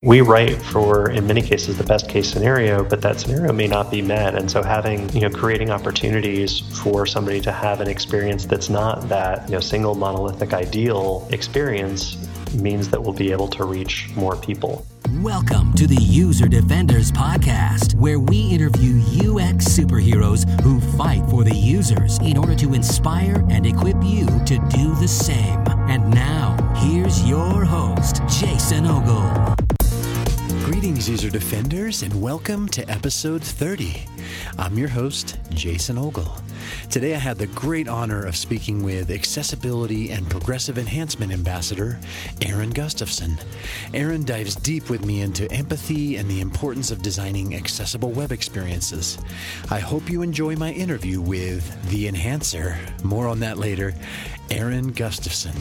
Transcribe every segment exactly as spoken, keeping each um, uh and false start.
We write for, in many cases, the best case scenario, but that scenario may not be met. And so having, you know, creating opportunities for somebody to have an experience that's not that, you know, single monolithic ideal experience means that we'll be able to reach more people. Welcome to the User Defenders Podcast, where we interview U X superheroes who fight for the users in order to inspire and equip you to do the same. And now, here's your host, Jason Ogle. Greetings, User Defenders, and welcome to episode thirty. I'm your host, Jason Ogle. Today I had the great honor of speaking with Accessibility and Progressive Enhancement Ambassador, Aaron Gustafson. Aaron dives deep with me into empathy and the importance of designing accessible web experiences. I hope you enjoy my interview with the Enhancer. More on that later. Aaron Gustafson.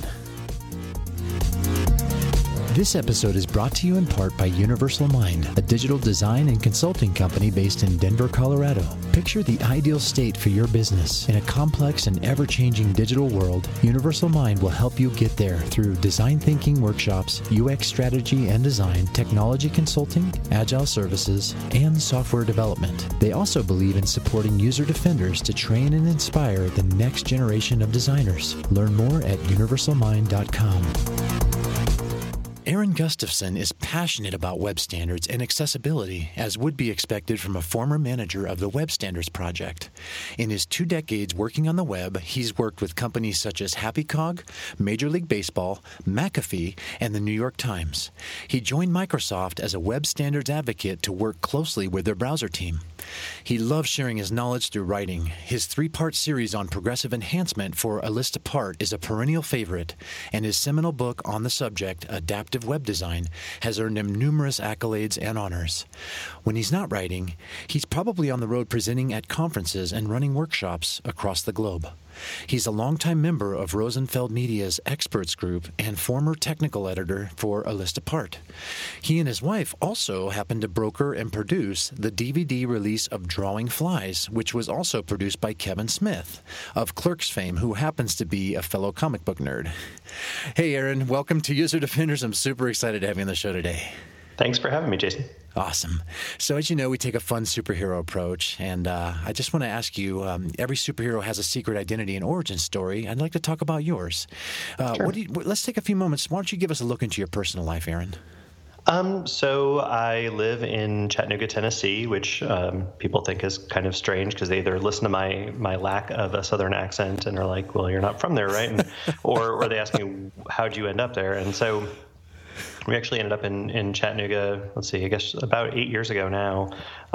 This episode is brought to you in part by Universal Mind, a digital design and consulting company based in Denver, Colorado. Picture the ideal state for your business. In a complex and ever-changing digital world, Universal Mind will help you get there through design thinking workshops, U X strategy and design, technology consulting, agile services, and software development. They also believe in supporting user defenders to train and inspire the next generation of designers. Learn more at universal mind dot com. Aaron Gustafson is passionate about web standards and accessibility, as would be expected from a former manager of the Web Standards Project. In his two decades working on the web, he's worked with companies such as HappyCog, Major League Baseball, McAfee, and the New York Times. He joined Microsoft as a web standards advocate to work closely with their browser team. He loves sharing his knowledge through writing. His three-part series on progressive enhancement for A List Apart is a perennial favorite, and his seminal book on the subject, Adaptive Web Design, has earned him numerous accolades and honors. When he's not writing, he's probably on the road presenting at conferences and running workshops across the globe. He's a longtime member of Rosenfeld Media's Experts Group and former technical editor for A List Apart. He and his wife also happen to broker and produce the D V D release of Drawing Flies, which was also produced by Kevin Smith of Clerks fame, who happens to be a fellow comic book nerd. Hey, Aaron, welcome to User Defenders. I'm super excited to have you on the show today. Thanks for having me, Jason. Awesome. So as you know, we take a fun superhero approach, and uh, I just want to ask you, um, every superhero has a secret identity and origin story. I'd like to talk about yours. Uh, sure. What do you, let's take a few moments. Why don't you give us a look into your personal life, Aaron? Um, so I live in Chattanooga, Tennessee, which um, people think is kind of strange because they either listen to my my lack of a Southern accent and are like, well, you're not from there, right? And, or, or they ask me, how'd you end up there? And so we actually ended up in, in Chattanooga, let's see, I guess about eight years ago now.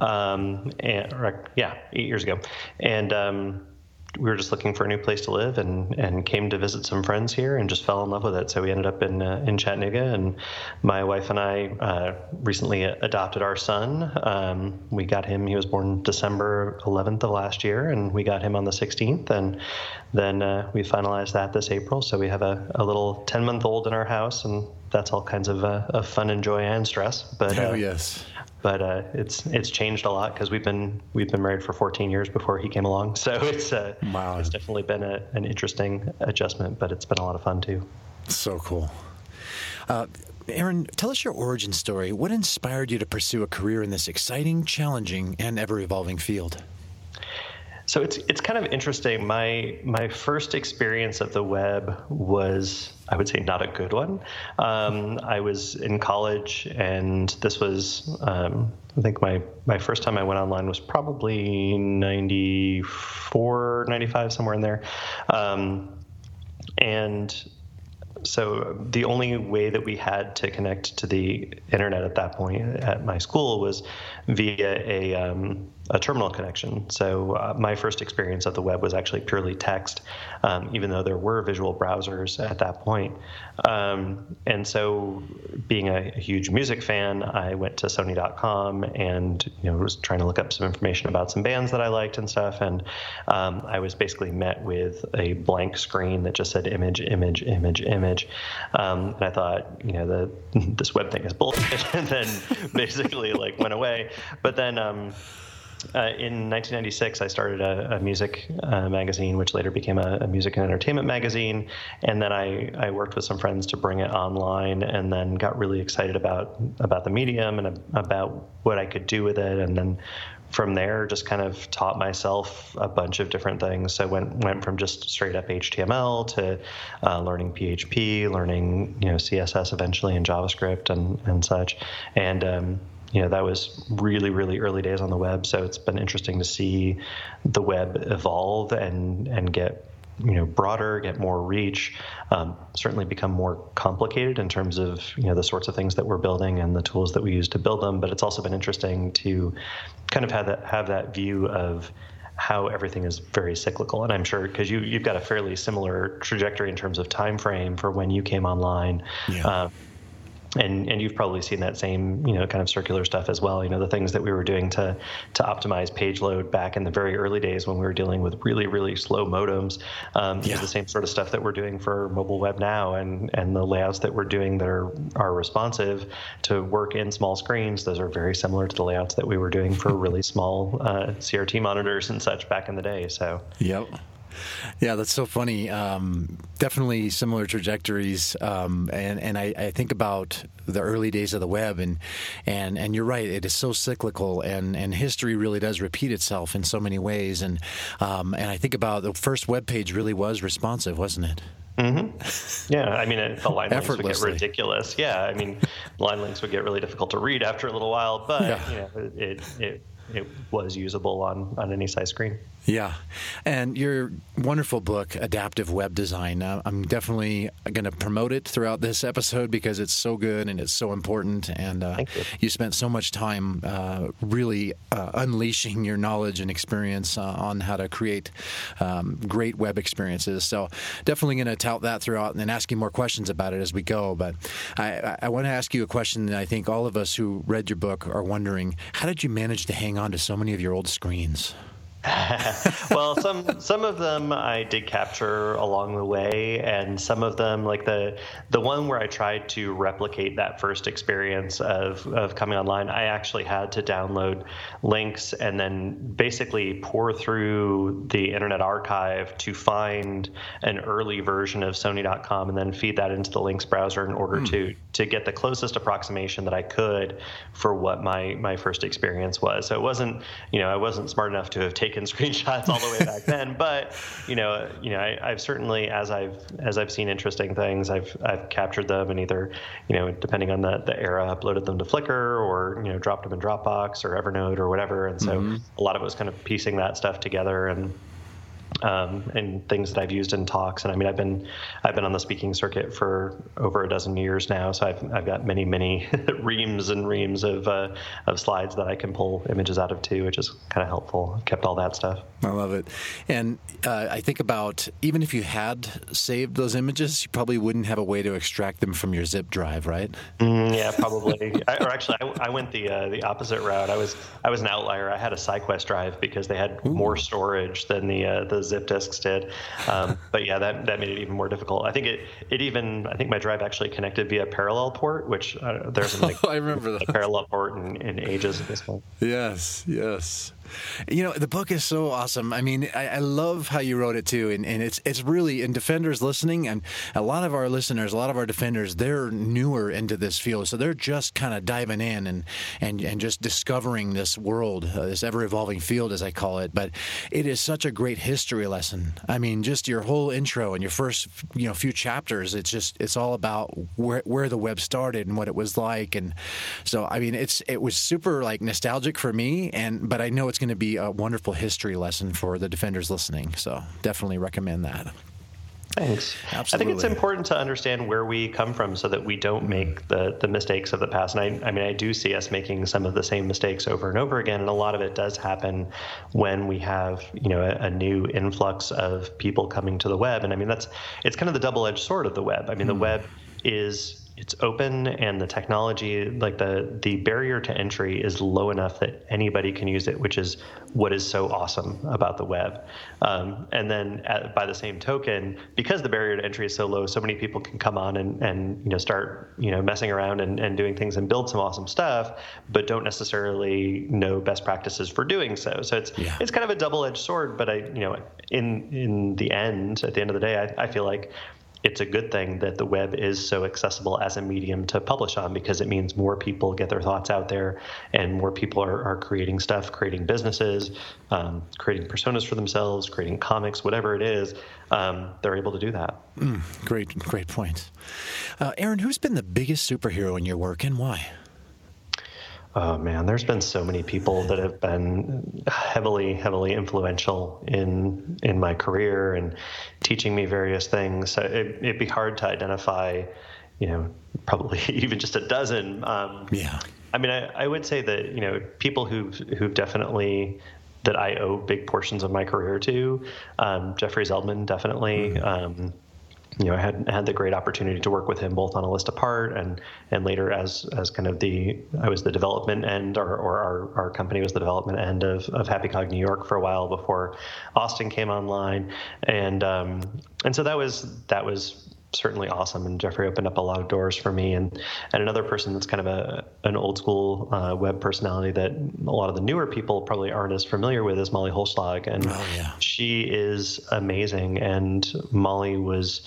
Um, and, or, yeah, eight years ago. And um, we were just looking for a new place to live and, and came to visit some friends here and just fell in love with it. So we ended up in uh, in Chattanooga, and my wife and I uh, recently adopted our son. Um, we got him, he was born December eleventh of last year, and we got him on the sixteenth. And then uh, we finalized that this April. So we have a, a little ten-month-old in our house, and that's all kinds of, uh, of fun and joy and stress. But oh, uh, yes. But uh, it's it's changed a lot because we've been we've been married for fourteen years before he came along. So it's uh, wow. It's definitely been a, an interesting adjustment, but it's been a lot of fun too. So cool. Uh, Aaron, tell us your origin story. What inspired you to pursue a career in this exciting, challenging, and ever-evolving field? So it's it's kind of interesting. My my first experience of the web was, I would say, not a good one. Um, I was in college, and this was, um, I think my, my first time I went online was probably ninety-four, ninety-five, somewhere in there. Um, and so the only way that we had to connect to the internet at that point at my school was via a um, a terminal connection. So uh, my first experience of the web was actually purely text, um, even though there were visual browsers at that point. Um, and so being a, a huge music fan, I went to Sony dot com and you know was trying to look up some information about some bands that I liked and stuff. And um, I was basically met with a blank screen that just said image, image, image, image. Um, and I thought, you know, the this web thing is bullshit, and then basically like went away. But then um, Uh, in nineteen ninety-six, I started a, a music uh, magazine, which later became a, a music and entertainment magazine. And then I, I worked with some friends to bring it online, and then got really excited about about the medium and about what I could do with it. And then from there, just kind of taught myself a bunch of different things. So went went from just straight up H T M L to uh, learning P H P, learning you know C S S eventually, and JavaScript and and such. And um, you know, that was really, really early days on the web. So it's been interesting to see the web evolve and, and get, you know, broader, get more reach, um, certainly become more complicated in terms of, you know, the sorts of things that we're building and the tools that we use to build them. But it's also been interesting to kind of have that, have that view of how everything is very cyclical. And I'm sure because you, you've got a fairly similar trajectory in terms of time frame for when you came online. Yeah. Um, And and you've probably seen that same, you know, kind of circular stuff as well. You know, the things that we were doing to to optimize page load back in the very early days when we were dealing with really, really slow modems. Um, yeah. Is the same sort of stuff that we're doing for mobile web now, and and the layouts that we're doing that are are responsive to work in small screens. Those are very similar to the layouts that we were doing for really small uh, C R T monitors and such back in the day. So. Yep. Yeah, that's so funny. Um, definitely similar trajectories, um, and and I, I think about the early days of the web, and and and you're right. It is so cyclical, and, and history really does repeat itself in so many ways. And um, and I think about the first web page really was responsive, wasn't it? Mm-hmm. Yeah, I mean, it, the line links would get ridiculous. Yeah, I mean, line links would get really difficult to read after a little while, but yeah. you know, it it it was usable on on any size screen. Yeah. And your wonderful book, Adaptive Web Design, uh, I'm definitely going to promote it throughout this episode because it's so good and it's so important. And uh, Thank you. you spent so much time uh, really uh, unleashing your knowledge and experience uh, on how to create um, great web experiences. So definitely going to tout that throughout and then ask you more questions about it as we go. But I, I want to ask you a question that I think all of us who read your book are wondering. How did you manage to hang on to so many of your old screens? Well, some some of them I did capture along the way, and some of them, like the the one where I tried to replicate that first experience of, of coming online, I actually had to download links and then basically pour through the Internet Archive to find an early version of Sony dot com and then feed that into the links browser in order mm. to to get the closest approximation that I could for what my my first experience was. So it wasn't, you know, I wasn't smart enough to have taken taken screenshots all the way back then, but you know, you know, I, I've certainly, as I've as I've seen interesting things, I've I've captured them and either, you know, depending on the, the era, uploaded them to Flickr or you know, dropped them in Dropbox or Evernote or whatever. And so mm-hmm. a lot of it was kind of piecing that stuff together and. Um, and things that I've used in talks. And I mean, I've been I've been on the speaking circuit for over a dozen years now, so I've I've got many many reams and reams of uh, of slides that I can pull images out of too, which is kind of helpful. I've kept all that stuff. I love it. And uh, I think about even if you had saved those images, you probably wouldn't have a way to extract them from your zip drive, right? Mm, yeah, probably. I, or actually, I, I went the uh, the opposite route. I was I was an outlier. I had a SideQuest drive because they had Ooh. more storage than the uh, the zip disks did. Um, but yeah, that, that made it even more difficult. I think it, it even, I think my drive actually connected via parallel port, which uh, there's like I remember that. a parallel port in, in ages at this point. Yes, yes. You know, the book is so awesome. I mean, I, I love how you wrote it too, and, and it's it's really, and defenders listening, and a lot of our listeners, a lot of our defenders, they're newer into this field, so they're just kind of diving in and and and just discovering this world, uh, this ever-evolving field, as I call it. But it is such a great history lesson. I mean, just your whole intro and your first, you know, few chapters. It's just it's all about where where the web started and what it was like, and so I mean, it's it was super like nostalgic for me, and but I know it's going to be a wonderful history lesson for the defenders listening. So definitely recommend that. Thanks. Absolutely. I think it's important to understand where we come from so that we don't make the, the mistakes of the past. And I, I mean, I do see us making some of the same mistakes over and over again. And a lot of it does happen when we have, you know, a, a new influx of people coming to the web. And I mean, that's, it's kind of the double-edged sword of the web. I mean, mm. the web is it's open, and the technology, like the the barrier to entry is low enough that anybody can use it, which is what is so awesome about the web. Um, and then at, by the same token, because the barrier to entry is so low, so many people can come on and, and you know start you know messing around and, and doing things and build some awesome stuff, but don't necessarily know best practices for doing so. So it's yeah. it's kind of a double-edged sword. But I you know in in the end, at the end of the day, I, I feel like it's a good thing that the web is so accessible as a medium to publish on, because it means more people get their thoughts out there, and more people are, are creating stuff, creating businesses, um, creating personas for themselves, creating comics, whatever it is. Um, they're able to do that. Mm, great, great point. Uh, Aaron, who's been the biggest superhero in your work, and why? Oh man, there's been so many people that have been heavily, heavily influential in in my career and teaching me various things. So it, it'd be hard to identify, you know, probably even just a dozen. Um, yeah. I mean, I, I would say that, you know, people who've who've definitely that I owe big portions of my career to. Um, Jeffrey Zeldman, definitely. Mm-hmm. Um, You know, I had had the great opportunity to work with him both on A List Apart and and later as as kind of the I was the development end, or, or our, our company was the development end of, of Happy Cog New York for a while before Austin came online, and um, and so that was that was certainly awesome. And Jeffrey opened up a lot of doors for me. And and another person that's kind of a an old school uh, web personality that a lot of the newer people probably aren't as familiar with is Molly Holschlag, and oh, yeah. she is amazing. And Molly was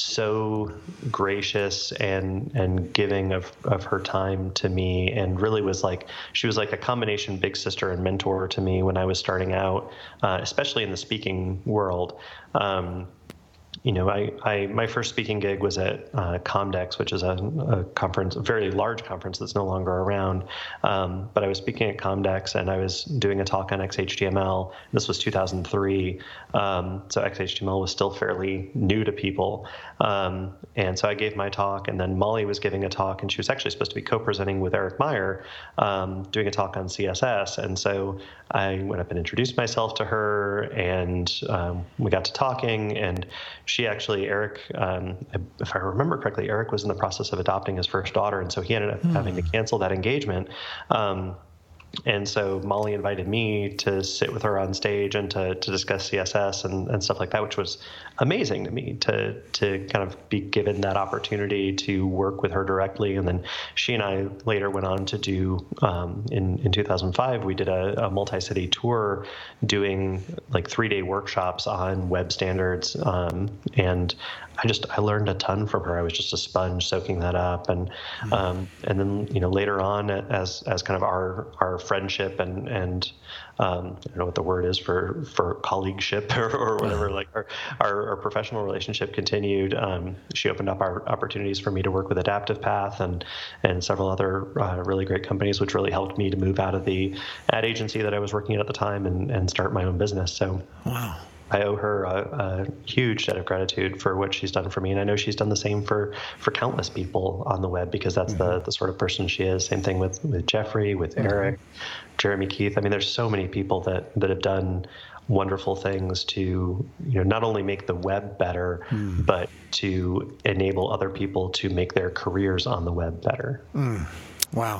so gracious and and giving of, of her time to me, and really was like, she was like a combination big sister and mentor to me when I was starting out, uh, especially in the speaking world. Um, You know, I, I my first speaking gig was at uh, Comdex, which is a, a conference, a very large conference that's no longer around. Um, but I was speaking at Comdex, and I was doing a talk on X H T M L. This was two thousand three, um, so X H T M L was still fairly new to people. Um, and so I gave my talk, and then Molly was giving a talk, and she was actually supposed to be co-presenting with Eric Meyer, um, doing a talk on C S S. And so I went up and introduced myself to her, and um, we got to talking, and she actually, Eric, um, if I remember correctly, Eric was in the process of adopting his first daughter, and so he ended up mm. having to cancel that engagement. Um, and so Molly invited me to sit with her on stage and to, to discuss C S S and, and stuff like that, which was amazing to me to to kind of be given that opportunity to work with her directly. And then she and I later went on to do, um, in, in two thousand five, we did a, a multi-city tour doing like three-day workshops on web standards. Um, and I just, I learned a ton from her. I was just a sponge soaking that up. And, mm-hmm. um, and then, you know, later on as, as kind of our, our friendship and, and, um, I don't know what the word is for, for colleagueship or, or whatever, like our, our, our professional relationship continued. Um, she opened up our opportunities for me to work with Adaptive Path and, and several other, uh, really great companies, which really helped me to move out of the ad agency that I was working at at the time and, and start my own business. So, wow. I owe her a, a huge debt of gratitude for what she's done for me. And I know she's done the same for, for countless people on the web, because that's mm-hmm. the, the sort of person she is. Same thing with, with Jeffrey, with mm-hmm. Eric, Jeremy Keith. I mean, there's so many people that, that have done wonderful things to, you know, not only make the web better, mm. but to enable other people to make their careers on the web better. Mm. Wow.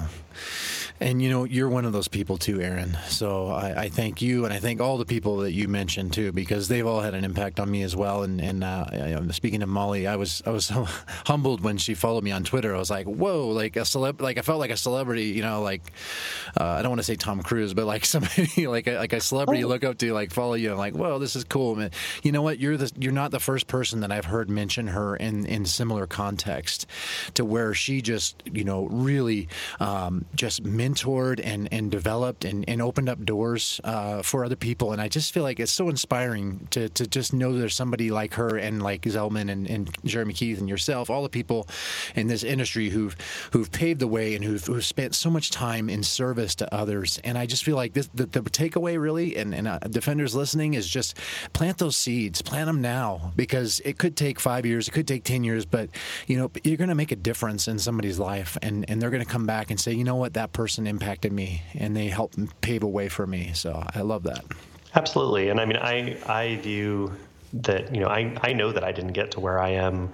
And, you know, you're one of those people too, Aaron. So I, I thank you, and I thank all the people that you mentioned too, because they've all had an impact on me as well. And, and uh, I, speaking of Molly, I was I was so humbled when she followed me on Twitter. I was like, whoa, like a celeb, like I felt like a celebrity, you know, like uh, I don't want to say Tom Cruise, but like somebody like a, like a celebrity you look up to, like follow you, and like, whoa, this is cool, man. You know what? You're the you're not the first person that I've heard mention her in in similar context, to where she just, you know, really um, just mentored and, and developed and, and opened up doors uh, for other people. And I just feel like it's so inspiring to, to just know there's somebody like her and like Zeldman and, and Jeremy Keith and yourself, all the people in this industry who've who've paved the way and who've, who've spent so much time in service to others. And I just feel like this, the, the takeaway really, and, and uh, Defenders listening, is just plant those seeds, plant them now, because it could take five years, it could take ten years, but you know, you're going to make a difference in somebody's life, and, and they're going to come back and say, you know what, that person impacted me and they helped pave a way for me. So I love that. Absolutely. And I mean, I, I view that, you know, I, I know that I didn't get to where I am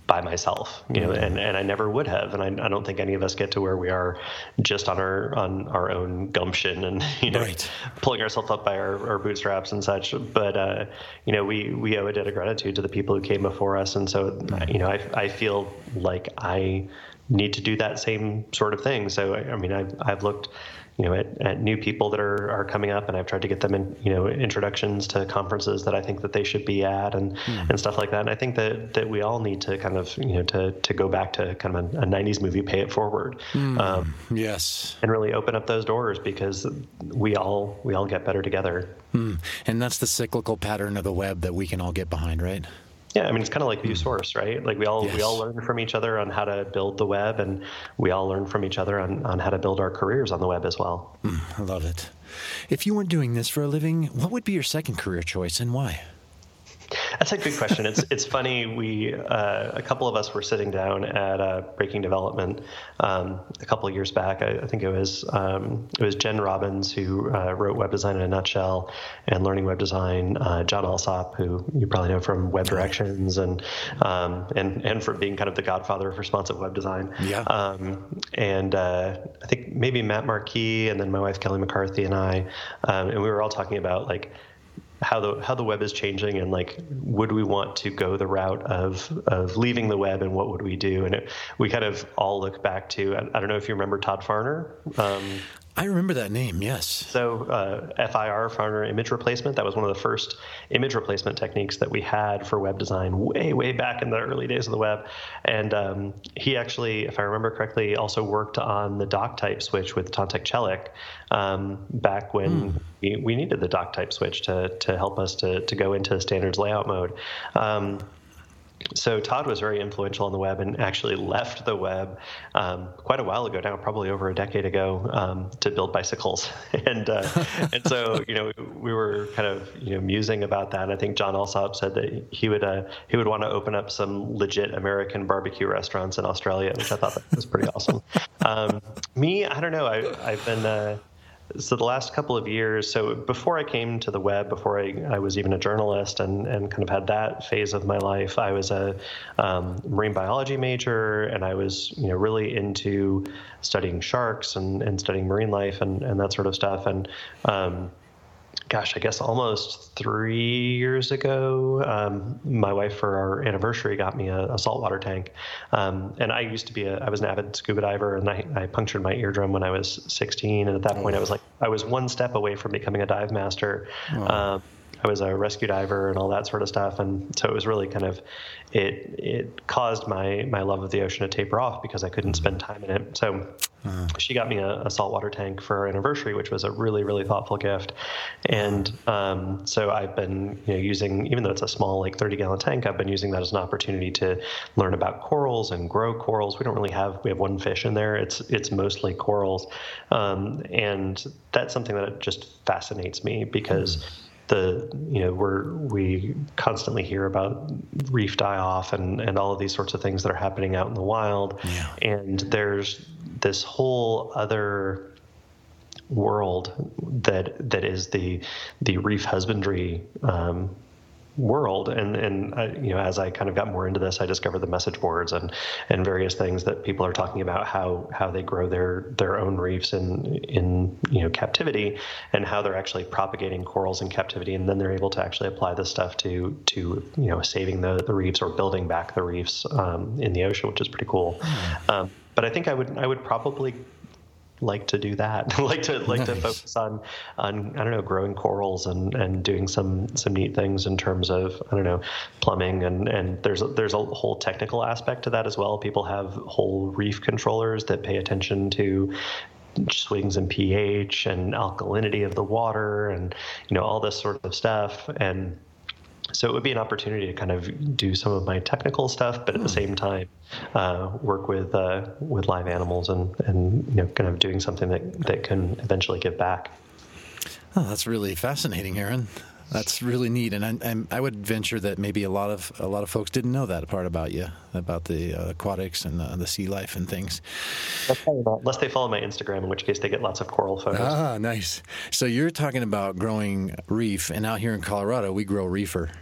by myself, you know, and, and I never would have. And I, I don't think any of us get to where we are just on our on our own gumption and, you know, right. pulling ourselves up by our, our bootstraps and such. But, uh, you know, we, we owe a debt of gratitude to the people who came before us. And so, you know, I, I feel like I need to do that same sort of thing. So, I, I mean, I've, I've looked, you know, at, at new people that are, are coming up, and I've tried to get them in, you know, introductions to conferences that I think that they should be at, and, mm. and stuff like that. And I think that, that we all need to kind of, you know, to, to go back to kind of a, a nineties movie, Pay It Forward. Mm. Um, yes. And really open up those doors, because we all, we all get better together. Mm. And that's the cyclical pattern of the web that we can all get behind, right? Yeah, I mean, it's kind of like ViewSource, right? Like we all yes. we all learn from each other on how to build the web, and we all learn from each other on, on how to build our careers on the web as well. Mm, I love it. If you weren't doing this for a living, what would be your second career choice, and why? That's a good question. It's it's funny. We uh, a couple of us were sitting down at uh, Breaking Development um, a couple of years back. I, I think it was um, it was Jen Robbins who uh, wrote Web Design in a Nutshell and Learning Web Design. Uh, John Alsop, who you probably know from Web Directions and um, and and for being kind of the godfather of responsive web design. Yeah. Um, and uh, I think maybe Matt Marquis, and then my wife Kelly McCarthy and I, um, and we were all talking about like. how the how the web is changing, and like, would we want to go the route of of leaving the web, and what would we do? And it, we kind of all look back to, I, I don't know if you remember Todd Farner. Um, I remember that name, yes. So uh, F I R, Farner Image Replacement, that was one of the first image replacement techniques that we had for web design way, way back in the early days of the web. And um, he actually, if I remember correctly, also worked on the doc type switch with Tontek Celik um, back when mm. we, we needed the doc type switch to to help us to, to go into standards layout mode. Um, So Todd was very influential on the web, and actually left the web um, quite a while ago now, probably over a decade ago, um, to build bicycles. and uh, and so, you know, we were kind of, you know, musing about that. And I think John Alsop said that he would uh, he would want to open up some legit American barbecue restaurants in Australia, which I thought that was pretty awesome. Um, me, I don't know. I, I've been. Uh, So the last couple of years, so before I came to the web, before I, I was even a journalist and, and kind of had that phase of my life, I was a um, marine biology major, and I was, you know, really into studying sharks and, and studying marine life and, and that sort of stuff. And um, gosh, I guess almost three years ago, um, my wife, for our anniversary, got me a, a saltwater tank. Um, and I used to be a, I was an avid scuba diver, and I, I punctured my eardrum when I was sixteen. And at that point, I was like, I was one step away from becoming a dive master. Wow. Um, I was a rescue diver and all that sort of stuff. And so it was really kind of, it it caused my, my love of the ocean to taper off because I couldn't spend time in it. So uh-huh. she got me a, a saltwater tank for our anniversary, which was a really, really thoughtful gift. And um, so I've been, you know, using, even though it's a small, like thirty gallon tank, I've been using that as an opportunity to learn about corals and grow corals. We don't really have, we have one fish in there. It's, it's mostly corals. Um, and that's something that just fascinates me because mm. The you know we're we constantly hear about reef die off and, and all of these sorts of things that are happening out in the wild, yeah. and there's this whole other world that that is the the reef husbandry um, world, and and uh, you know, as I kind of got more into this, I discovered the message boards and and various things that people are talking about how how they grow their their own reefs in in you know captivity, and how they're actually propagating corals in captivity, and then they're able to actually apply this stuff to to you know saving the the reefs or building back the reefs um, in the ocean, which is pretty cool. Mm. Um, but I think I would I would probably like to do that, like to like nice. to focus on on I don't know growing corals and, and doing some some neat things in terms of I don't know plumbing and and there's a, there's a whole technical aspect to that as well. People have whole reef controllers that pay attention to swings in pH and alkalinity of the water and you know all this sort of stuff. And so it would be an opportunity to kind of do some of my technical stuff, but at the same time, uh, work with uh, with live animals and, and you know kind of doing something that, that can eventually give back. Oh, that's really fascinating, Aaron. That's really neat, and I, I'm, I would venture that maybe a lot of a lot of folks didn't know that part about you, about the uh, aquatics and the, the sea life and things. Unless they follow my Instagram, in which case they get lots of coral photos. Ah, nice. So you're talking about growing reef, and out here in Colorado, we grow reefer.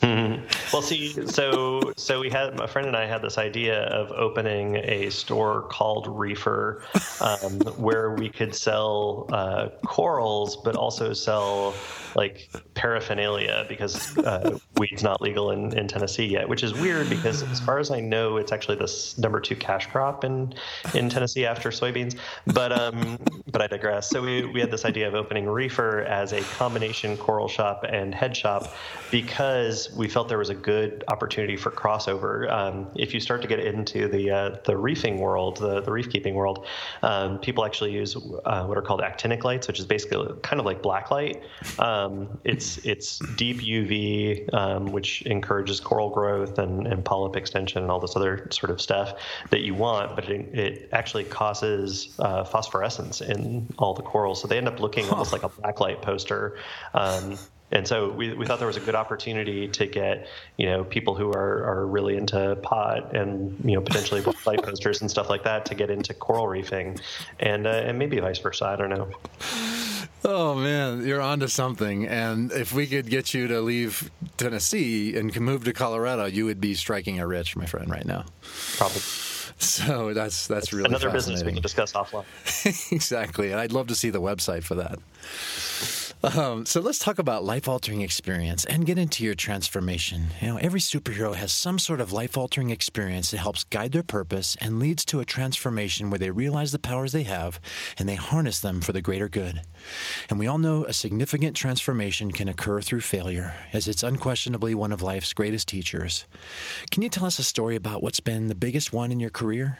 Mm-hmm. Well, see, so so we had my friend and I had this idea of opening a store called Reefer, um, where we could sell uh, corals, but also sell like paraphernalia, because uh, weed's not legal in, in Tennessee yet, which is weird because as far as I know, it's actually the number two cash crop in in Tennessee after soybeans. But um, but I digress. So we we had this idea of opening Reefer as a combination coral shop and head shop, because we felt there was a good opportunity for crossover. Um, if you start to get into the uh, the reefing world, the, the reef keeping world, um, people actually use uh, what are called actinic lights, which is basically kind of like black light. Um, it's it's deep U V, um, which encourages coral growth and, and polyp extension and all this other sort of stuff that you want, but it, it actually causes uh, phosphorescence in all the corals, so they end up looking huh. almost like a blacklight poster. Um, And so we, we thought there was a good opportunity to get, you know, people who are, are really into pot and, you know, potentially light posters and stuff like that to get into coral reefing, and uh, and maybe vice versa. I don't know. Oh, man, you're onto something. And if we could get you to leave Tennessee and move to Colorado, you would be striking it rich, my friend, right now. Probably. So that's that's really another fascinating. Business we can discuss offline. Exactly. And I'd love to see the website for that. Um, so let's talk about life-altering experience and get into your transformation. You know, every superhero has some sort of life-altering experience that helps guide their purpose and leads to a transformation where they realize the powers they have and they harness them for the greater good. And we all know a significant transformation can occur through failure, as it's unquestionably one of life's greatest teachers. Can you tell us a story about what's been the biggest one in your career?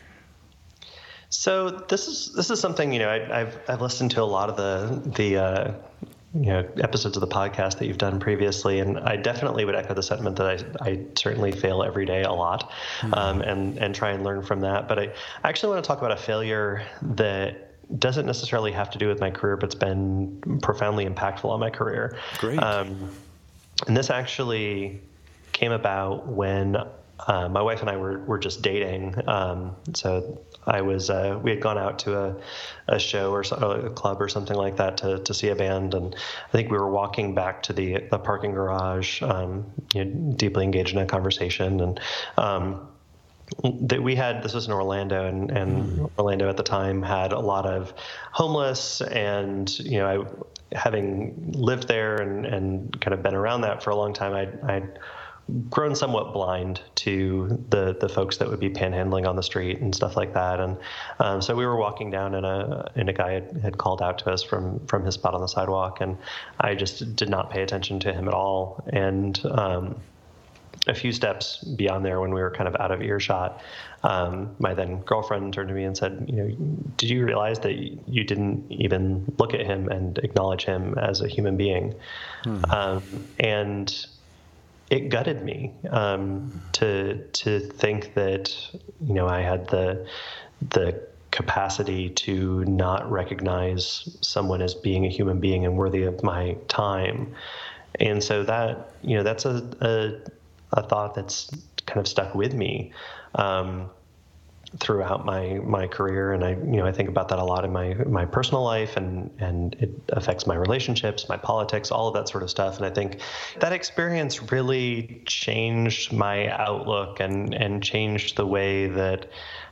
So this is this is something, you know, I, I've I've listened to a lot of the the uh, you know episodes of the podcast that you've done previously, and I definitely would echo the sentiment that I I certainly fail every day a lot, mm-hmm. um, and and try and learn from that. But I, I actually want to talk about a failure that doesn't necessarily have to do with my career, but it's been profoundly impactful on my career. Great. Um, and this actually came about when uh, my wife and I were were just dating. Um, so. I was, uh, we had gone out to a, a show or so, a club or something like that to, to see a band. And I think we were walking back to the, the parking garage, um, you know, deeply engaged in a conversation. And, um, that we had, this was in Orlando, and, and mm. Orlando at the time had a lot of homeless, and, you know, I, having lived there and, and kind of been around that for a long time, I, I, grown somewhat blind to the the folks that would be panhandling on the street and stuff like that. And um, so we were walking down, and a and a guy had, had called out to us from from his spot on the sidewalk, and I just did not pay attention to him at all. And um, a few steps beyond there, when we were kind of out of earshot, um, my then girlfriend turned to me and said, you know, did you realize that you didn't even look at him and acknowledge him as a human being? Hmm. Um, and it gutted me um, to to think that, you know, I had the the capacity to not recognize someone as being a human being and worthy of my time. And so that, you know, that's a a, a thought that's kind of stuck with me um, throughout my my career. And I, you know, I think about that a lot in my my personal life, and and it affects my relationships, my politics, all of that sort of stuff. And I think that experience really changed my outlook and and changed the way that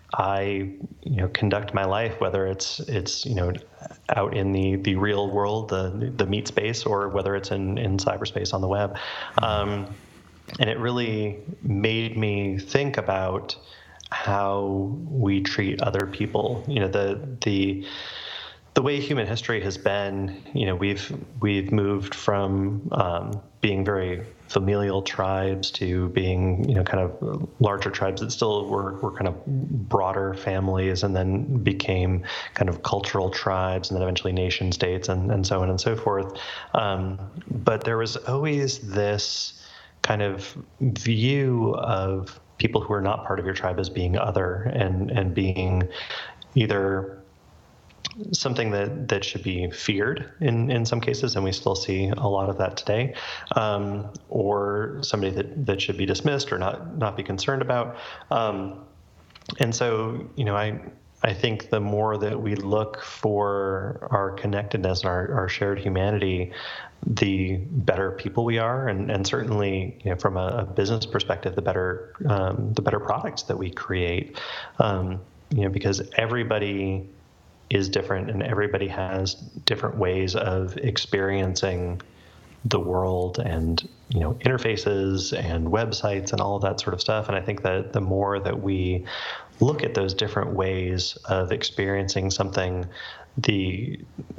I, you know, conduct my life, whether it's it's you know out in the the real world, the the meat space, or whether it's in in cyberspace on the web. Um, and it really made me think about how we treat other people. You know, the the the way human history has been, you know, we've we've moved from um, being very familial tribes to being, you know, kind of larger tribes that still were, were kind of broader families, and then became kind of cultural tribes, and then eventually nation states, and, and so on and so forth. Um, but there was always this kind of view of people who are not part of your tribe as being other, and, and being either something that, that should be feared in, in some cases, and we still see a lot of that today, um, or somebody that, that should be dismissed or not, not be concerned about. Um, and so, you know, I I think the more that we look for our connectedness and our, our shared humanity, the better people we are, and, and certainly, you know, from a, a business perspective, the better um, the better products that we create. Um, you know, because everybody is different, and everybody has different ways of experiencing the world, and you know, interfaces and websites and all of that sort of stuff. And I think that the more that we look at those different ways of experiencing something, the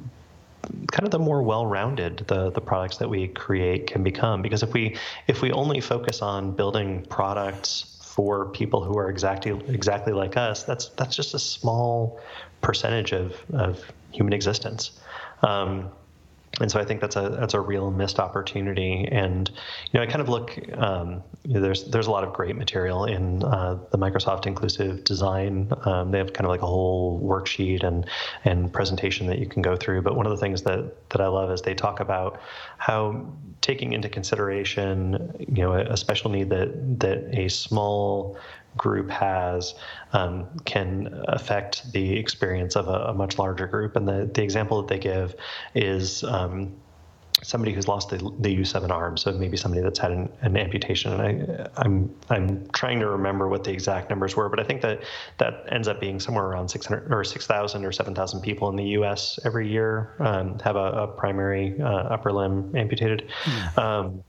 kind of the more well-rounded the the products that we create can become. Because if we if we only focus on building products for people who are exactly exactly like us, that's that's just a small percentage of of human existence. Um, And so I think that's a that's a real missed opportunity. And you know, I kind of look. Um, you know, there's there's a lot of great material in uh, the Microsoft Inclusive Design. Um, they have kind of like a whole worksheet and and presentation that you can go through. But one of the things that that I love is they talk about how taking into consideration, you know, a, a special need that that a small group has um, can affect the experience of a, a much larger group. And the, the example that they give is um, somebody who's lost the, the use of an arm. So maybe somebody that's had an, an amputation. And I, I'm I'm trying to remember what the exact numbers were, but I think that that ends up being somewhere around six hundred or six thousand or seven thousand people in the U S every year um, have a, a primary uh, upper limb amputated. Mm. Um,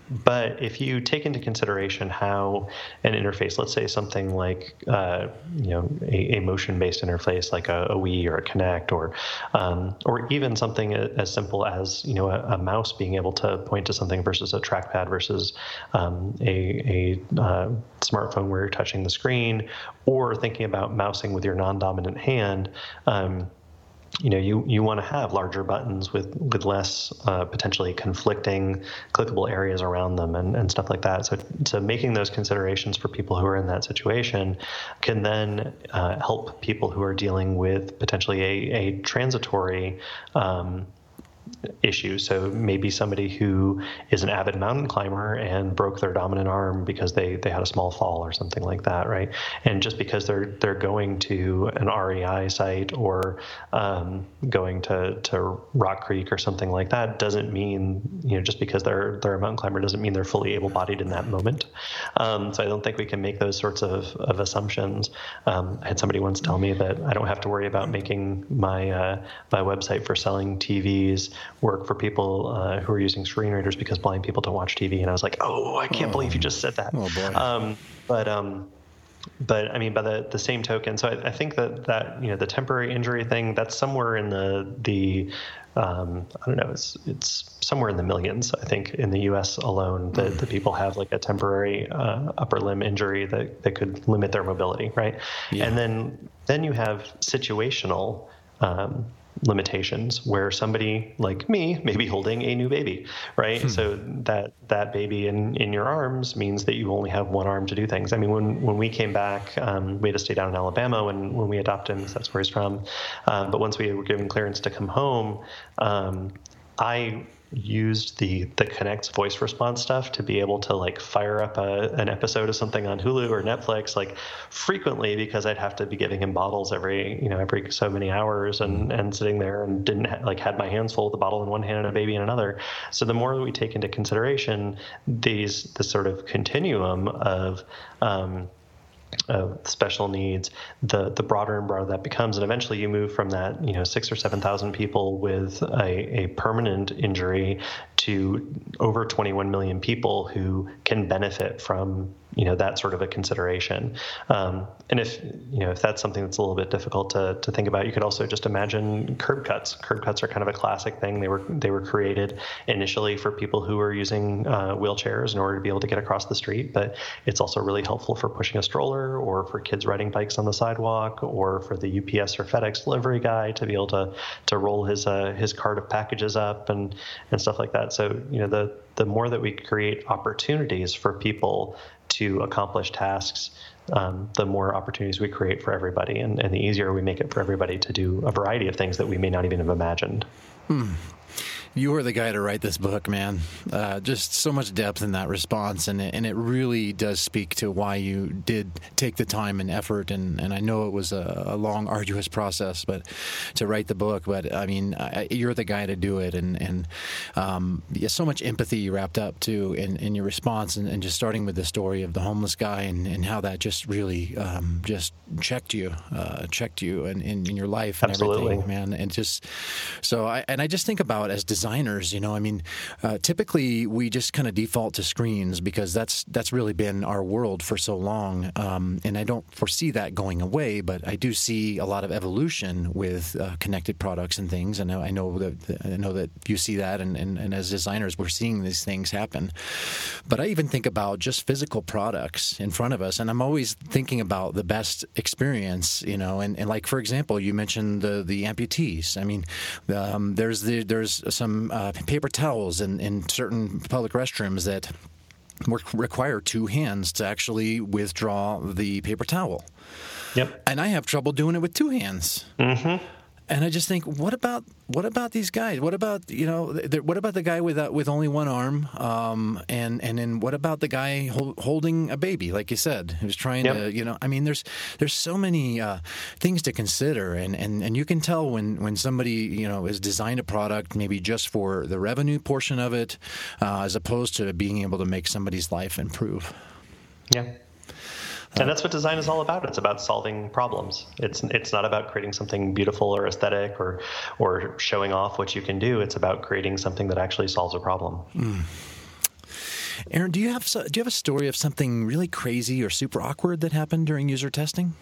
But if you take into consideration how an interface, let's say something like, uh, you know, a, a motion-based interface like a, a Wii or a Kinect, or um, or even something as simple as, you know, a, a mouse being able to point to something versus a trackpad versus um, a, a uh, smartphone where you're touching the screen, or thinking about mousing with your non-dominant hand. Um, You know, you, you want to have larger buttons with with less uh, potentially conflicting clickable areas around them and, and stuff like that. So, so making those considerations for people who are in that situation can then uh, help people who are dealing with potentially a, a transitory um, issue. So maybe somebody who is an avid mountain climber and broke their dominant arm because they, they had a small fall or something like that, right? And just because they're they're going to an R E I site or um, going to, to Rock Creek or something like that doesn't mean, you know, just because they're they're a mountain climber doesn't mean they're fully able-bodied in that moment. Um, so I don't think we can make those sorts of, of assumptions. Um, I had somebody once tell me that I don't have to worry about making my uh, my website for selling T Vs work for people uh, who are using screen readers because blind people don't watch T V. And I was like, oh, I can't oh. believe you just said that. Oh, boy. Um, but, um, but I mean, by the, the same token, so I, I think that, that, you know, the temporary injury thing, that's somewhere in the, the um, I don't know, it's, it's somewhere in the millions, I think, in the U S alone, that the people have like a temporary uh, upper limb injury that, that could limit their mobility, right? Yeah. And then, then you have situational um limitations where somebody like me may be holding a new baby, right? Hmm. So that that baby in, in your arms means that you only have one arm to do things. I mean, when, when we came back, um, we had to stay down in Alabama when, when we adopted him, because that's where he's from. Um, but once we were given clearance to come home, um, I used the the Kinect's voice response stuff to be able to like fire up a, an episode of something on Hulu or Netflix like frequently, because I'd have to be giving him bottles every you know every so many hours and and sitting there and didn't ha- like had my hands full with the bottle in one hand and a baby in another. So the more that we take into consideration these the sort of continuum of um, of special needs, the the broader and broader that becomes, and eventually you move from that you know six or seven thousand people with a, a permanent injury to over twenty-one million people who can benefit from you know that sort of a consideration. Um, and if you know if that's something that's a little bit difficult to to think about, you could also just imagine curb cuts. Curb cuts are kind of a classic thing. They were they were created initially for people who were using uh, wheelchairs in order to be able to get across the street, but it's also really helpful for pushing a stroller, or for kids riding bikes on the sidewalk, or for the U P S or FedEx delivery guy to be able to to roll his uh, his cart of packages up and and stuff like that. So you know the the more that we create opportunities for people to accomplish tasks, um, the more opportunities we create for everybody, and, and the easier we make it for everybody to do a variety of things that we may not even have imagined. Hmm. You were the guy to write this book, man. Uh, just so much depth in that response, and it, and it really does speak to why you did take the time and effort. And, and I know it was a, a long, arduous process, but to write the book. But I mean, I, you're the guy to do it, and and um, yeah, so much empathy wrapped up too in, in your response, and, and just starting with the story of the homeless guy and, and how that just really um, just checked you, uh, checked you in, in, in your life and Absolutely. everything, man. And just so I and I just think about as designers, you know, I mean, uh, typically we just kind of default to screens because that's that's really been our world for so long, um, and I don't foresee that going away. But I do see a lot of evolution with uh, connected products and things, and I know that I know that you see that, and, and, and as designers, we're seeing these things happen. But I even think about just physical products in front of us, and I'm always thinking about the best experience, you know, and, and like for example, you mentioned the the amputees. I mean, um, there's the, there's some Uh, paper towels in, in certain public restrooms that require two hands to actually withdraw the paper towel. Yep. And I have trouble doing it with two hands. Mm-hmm. And I just think, what about what about these guys? What about you know? The, what about the guy with uh, with only one arm? Um, and and then what about the guy hold, holding a baby, like you said, who's trying yep. to you know? I mean, there's there's so many uh, things to consider, and, and, and you can tell when, when somebody you know has designed a product maybe just for the revenue portion of it, uh, as opposed to being able to make somebody's life improve. Yeah. And that's what design is all about. It's about solving problems. It's it's not about creating something beautiful or aesthetic or or showing off what you can do. It's about creating something that actually solves a problem. Mm. Aaron, do you have do you have a story of something really crazy or super awkward that happened during user testing?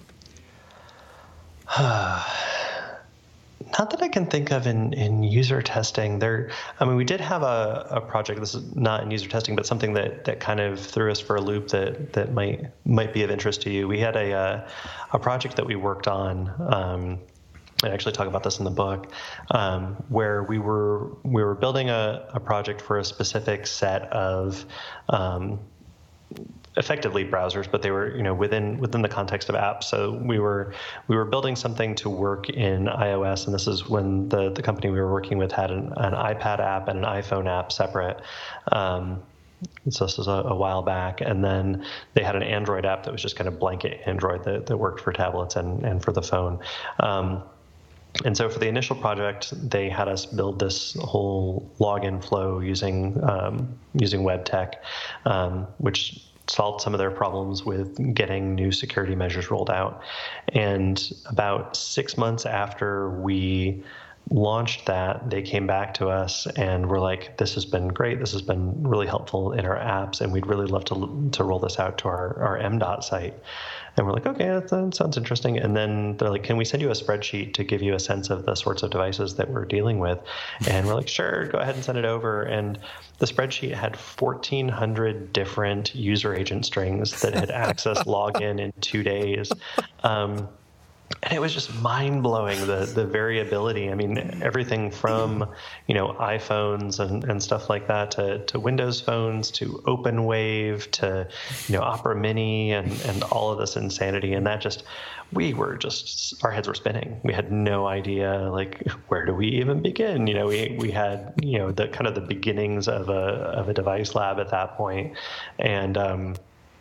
Not that I can think of in, in user testing. There, I mean, we did have a, a project. This is not in user testing, but something that, that kind of threw us for a loop that, that might might be of interest to you. We had a a, a project that we worked on. Um, I actually talk about this in the book, um, where we were we were building a, a project for a specific set of um, effectively browsers, but they were, you know, within within the context of apps. So we were we were building something to work in iOS, and this is when the the company we were working with had an, an iPad app and an iPhone app separate. Um, so this was a, a while back, and then they had an Android app that was just kind of blanket Android that, that worked for tablets and and for the phone. Um, And so for the initial project, they had us build this whole login flow using um, using web tech, um, which solved some of their problems with getting new security measures rolled out. And about six months after we launched that, they came back to us and were like, this has been great. This has been really helpful in our apps, and we'd really love to to roll this out to our, our M DOT site. And we're like, okay, that, that sounds interesting. And then they're like, can we send you a spreadsheet to give you a sense of the sorts of devices that we're dealing with? And we're like, sure, go ahead and send it over. And the spreadsheet had fourteen hundred different user agent strings that had access login in two days. Um, And it was just mind-blowing, the the variability. I mean, everything from, you know, iPhones and, and stuff like that to, to Windows phones to OpenWave to, you know, Opera Mini and, and all of this insanity. And that just, we were just, our heads were spinning. We had no idea, like, where do we even begin? You know, we, we had, you know, the kind of the beginnings of a of a device lab at that point. And um,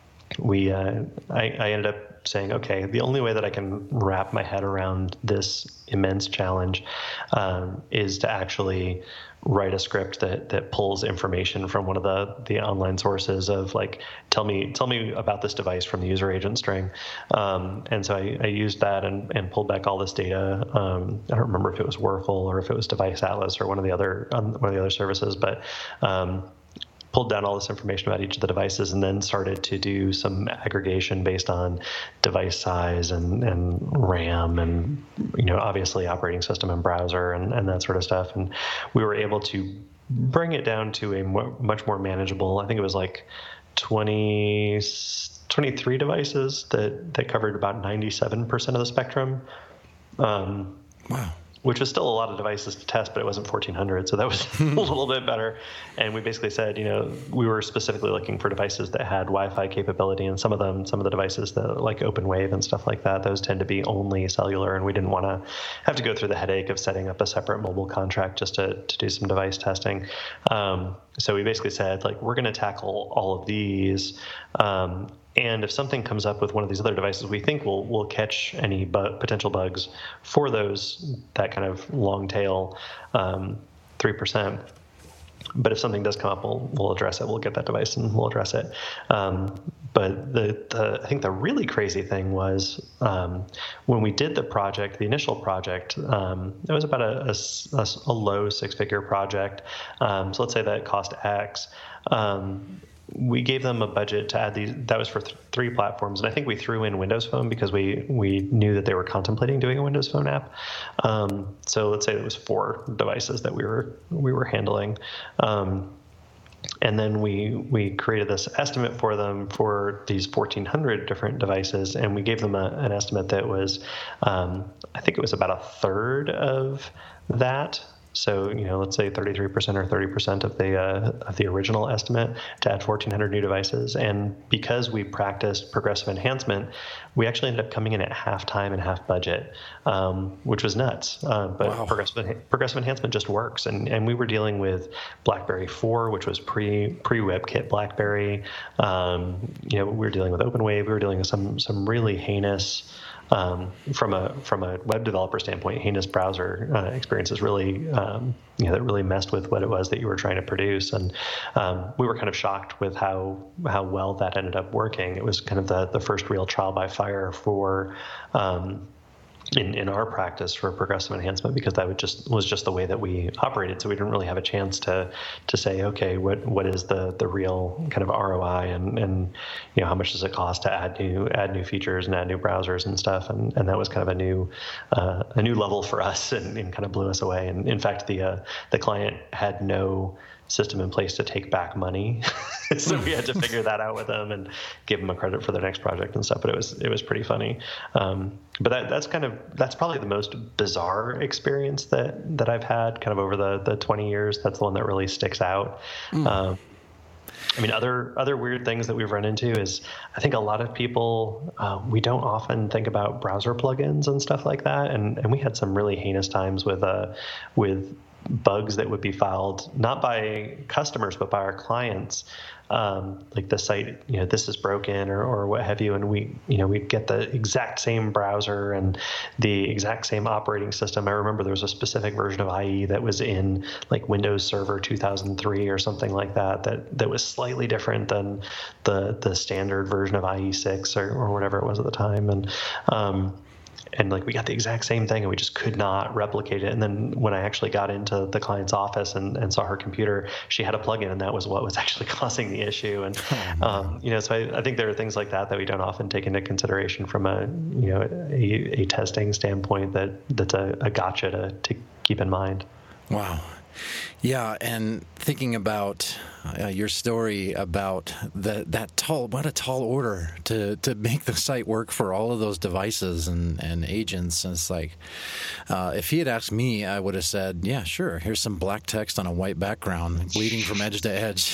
we, uh, I, I ended up saying, okay, the only way that I can wrap my head around this immense challenge um, is to actually write a script that that pulls information from one of the the online sources of like, tell me tell me about this device from the user agent string. Um, and so I, I used that and, and pulled back all this data. Um, I don't remember if it was Wurfel or if it was Device Atlas or one of the other um, one of the other services, but um, pulled down all this information about each of the devices and then started to do some aggregation based on device size and, and RAM and, you know, obviously operating system and browser and, and that sort of stuff. And we were able to bring it down to a more, much more manageable, I think it was like twenty, twenty-three devices that, that covered about ninety-seven percent of the spectrum. Um, wow. which was still a lot of devices to test, but it wasn't fourteen hundred, so that was a little bit better. And we basically said, you know, we were specifically looking for devices that had Wi-Fi capability, and some of them, some of the devices that like OpenWave and stuff like that, those tend to be only cellular, and we didn't want to have to go through the headache of setting up a separate mobile contract just to, to do some device testing. Um, so we basically said, like, we're going to tackle all of these. Um, And if something comes up with one of these other devices, we think we'll we'll catch any bu- potential bugs for those, that kind of long tail um, three percent. But if something does come up, we'll we'll address it. We'll get that device and we'll address it. Um, but the, the I think the really crazy thing was um, when we did the project, the initial project, um, it was about a, a, a low six-figure project. Um, so let's say that it cost X. Um, We gave them a budget to add these. That was for th- three platforms, and I think we threw in Windows Phone because we we knew that they were contemplating doing a Windows Phone app. Um, so let's say it was four devices that we were we were handling, um, and then we we created this estimate for them for these fourteen hundred different devices, and we gave them a, an estimate that was, um, I think it was about a third of that. So, you know, let's say thirty-three percent or thirty percent of the uh, of the original estimate to add fourteen hundred new devices. And because we practiced progressive enhancement, we actually ended up coming in at half time and half budget, um, which was nuts. Uh, but wow. progressive progressive enhancement just works. And and we were dealing with BlackBerry four, which was pre pre WebKit BlackBerry. Um, you know, we were dealing with OpenWave. We were dealing with some some really heinous. Um, from a from a web developer standpoint, heinous browser uh, experiences really, um, you know, that really messed with what it was that you were trying to produce, and um, we were kind of shocked with how how well that ended up working. It was kind of the the first real trial by fire for. Um, In, in our practice for progressive enhancement, because that would just was just the way that we operated. So we didn't really have a chance to to say, okay, what what is the the real kind of R O I, and and you know, how much does it cost to add new add new features and add new browsers and stuff, and and that was kind of a new uh, a new level for us, and, and kind of blew us away. And in fact, the uh, the client had no system in place to take back money, so we had to figure that out with them and give them a credit for their next project and stuff. But it was it was pretty funny. Um, but that that's kind of that's probably the most bizarre experience that that I've had kind of over the the twenty years. That's the one that really sticks out. Mm. Um, I mean, other other weird things that we've run into is I think a lot of people, uh, we don't often think about browser plugins and stuff like that, and and we had some really heinous times with uh with. bugs that would be filed not by customers but by our clients, um, like the site, you know, this is broken or, or what have you, and we, you know, we'd get the exact same browser and the exact same operating system. I remember there was a specific version of I E that was in like Windows Server two thousand three or something like that that that was slightly different than the the standard version of I E six or, or whatever it was at the time, and um, And like we got the exact same thing, and we just could not replicate it. And then when I actually got into the client's office and, and saw her computer, she had a plugin, and that was what was actually causing the issue. And oh, um, you know, so I, I think there are things like that that we don't often take into consideration from a you know a, a testing standpoint. That that's a, a gotcha to to keep in mind. Wow. Yeah, and thinking about uh, your story about the, that tall, what a tall order to, to make the site work for all of those devices and, and agents. And it's like, uh, if he had asked me, I would have said, yeah, sure, here's some black text on a white background, bleeding from edge to edge.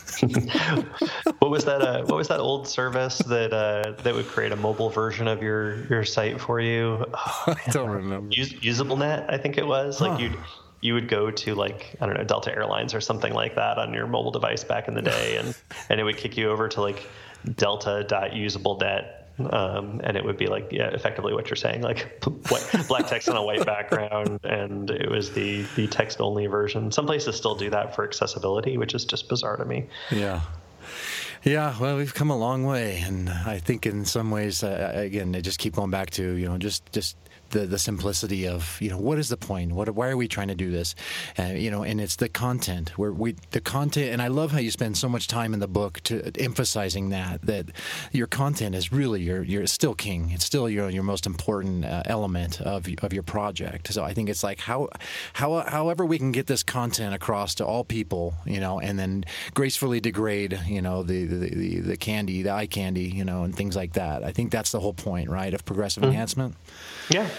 what was that? Uh, what was that old service that uh, that would create a mobile version of your, your site for you? Oh, I don't remember. Use, UsableNet, I think it was. Like huh. you'd. You would go to like, I don't know, Delta Airlines or something like that on your mobile device back in the day. And, and it would kick you over to like delta dot usablenet. Um, and it would be like, yeah, effectively what you're saying, like white, black text on a white background. And it was the, the text only version. Some places still do that for accessibility, which is just bizarre to me. Yeah. Yeah, well, we've come a long way. And I think in some ways, uh, again, I just keep going back to, you know, just, just, The, the simplicity of, you know, what is the point? What, why are we trying to do this? Uh, you know, and it's the content where we, the content, and I love how you spend so much time in the book to emphasizing that, that your content is really your, your still king. It's still your, your most important uh, element of, of your project. So I think it's like how, how, however we can get this content across to all people, you know, and then gracefully degrade, you know, the, the, the, the candy, the eye candy, you know, and things like that. I think that's the whole point, right, of progressive mm-hmm. enhancement. Yeah.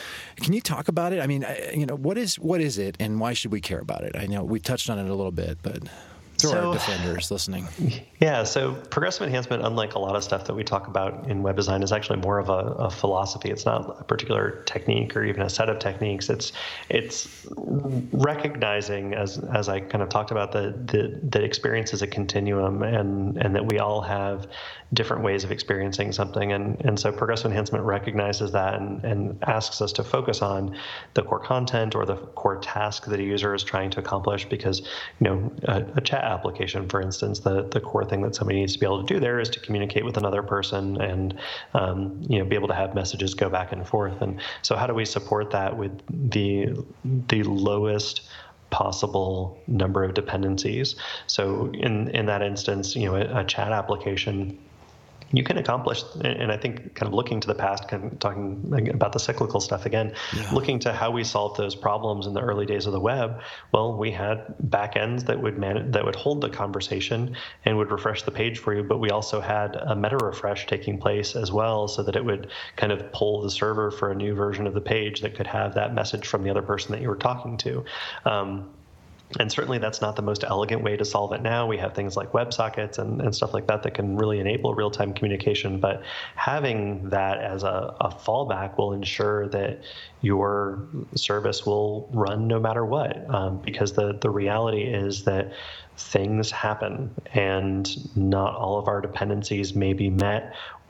Can you talk about it? I mean, you know, what is what is it, and why should we care about it? I know we touched on it a little bit, but for so, our defenders listening. Yeah, so progressive enhancement, unlike a lot of stuff that we talk about in web design, is actually more of a, a philosophy. It's not a particular technique or even a set of techniques. It's it's recognizing, as as I kind of talked about, that the, that experience is a continuum, and and that we all have different ways of experiencing something. And and so progressive enhancement recognizes that and, and asks us to focus on the core content or the core task that a user is trying to accomplish. Because, you know, a, a chat application, for instance, the, the core thing that somebody needs to be able to do there is to communicate with another person and, um, you know, be able to have messages go back and forth. And so how do we support that with the the lowest possible number of dependencies? So in, in that instance, you know, a, a chat application, you can accomplish, and I think kind of looking to the past, kind of talking about the cyclical stuff again, yeah. looking to how we solved those problems in the early days of the web. Well, we had backends that would man- that would hold the conversation and would refresh the page for you, but we also had a meta refresh taking place as well, so that it would kind of pull the server for a new version of the page that could have that message from the other person that you were talking to. Um, And certainly that's not the most elegant way to solve it now. We have things like WebSockets and, and stuff like that that can really enable real-time communication. But having that as a, a fallback will ensure that your service will run no matter what. Um, because the, the reality is that things happen and not all of our dependencies may be met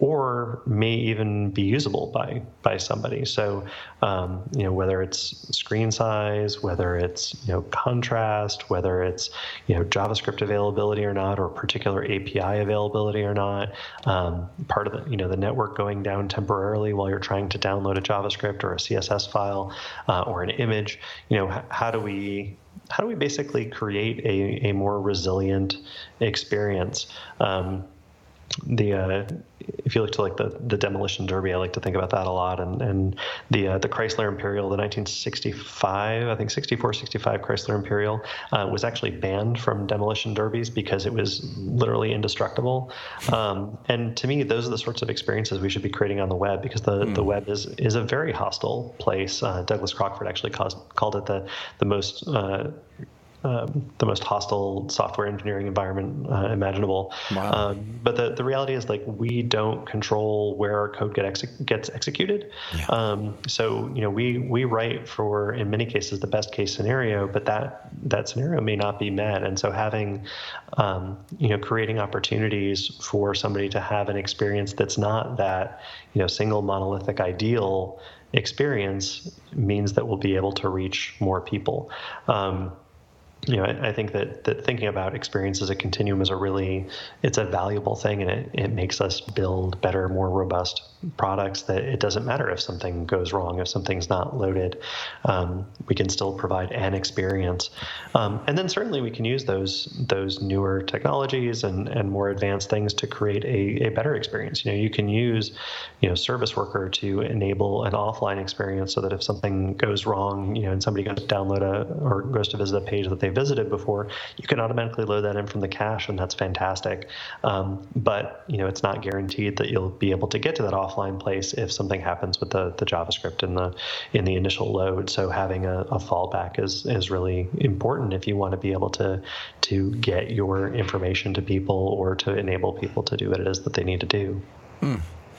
or may even be usable by by somebody. So, um, you know, whether it's screen size, whether it's, you know, contrast, whether it's, you know, JavaScript availability or not, or particular A P I availability or not, um, part of the, you know, the network going down temporarily while you're trying to download a JavaScript or a C S S file uh, or an image, you know, h- how do we how do we basically create a, a more resilient experience? Um, the uh, if you look to like the, the demolition derby, I like to think about that a lot. And and the uh, the Chrysler Imperial, the nineteen sixty-five, I think sixty-four, sixty-five Chrysler Imperial uh, was actually banned from demolition derbies because it was literally indestructible. Um, and to me, those are the sorts of experiences we should be creating on the web, because the, mm. the web is is a very hostile place. Uh, Douglas Crockford actually caused, called it the the most uh, Um, the most hostile software engineering environment uh, imaginable. Wow. Um, but the, the reality is, like, we don't control where our code get ex- gets executed. Yeah. Um, so, you know, we, we write for, in many cases, the best case scenario, but that, that scenario may not be met. And so having, um, you know, creating opportunities for somebody to have an experience that's not that, you know, single monolithic ideal experience means that we'll be able to reach more people. Um, You know, I, I think that, that thinking about experience as a continuum is a really, it's a valuable thing, and it, it makes us build better, more robust products that it doesn't matter if something goes wrong, if something's not loaded, um, we can still provide an experience. Um, and then certainly we can use those those newer technologies and, and more advanced things to create a, a better experience. You know, you can use, you know, Service Worker to enable an offline experience so that if something goes wrong, you know, and somebody goes to download a, or goes to visit a page that they visited before, you can automatically load that in from the cache, and that's fantastic. Um, but, you know, it's not guaranteed that you'll be able to get to that offline place if something happens with the, the JavaScript in the in the initial load. So having a, a fallback is is really important if you want to be able to to get your information to people or to enable people to do what it is that they need to do. Hmm.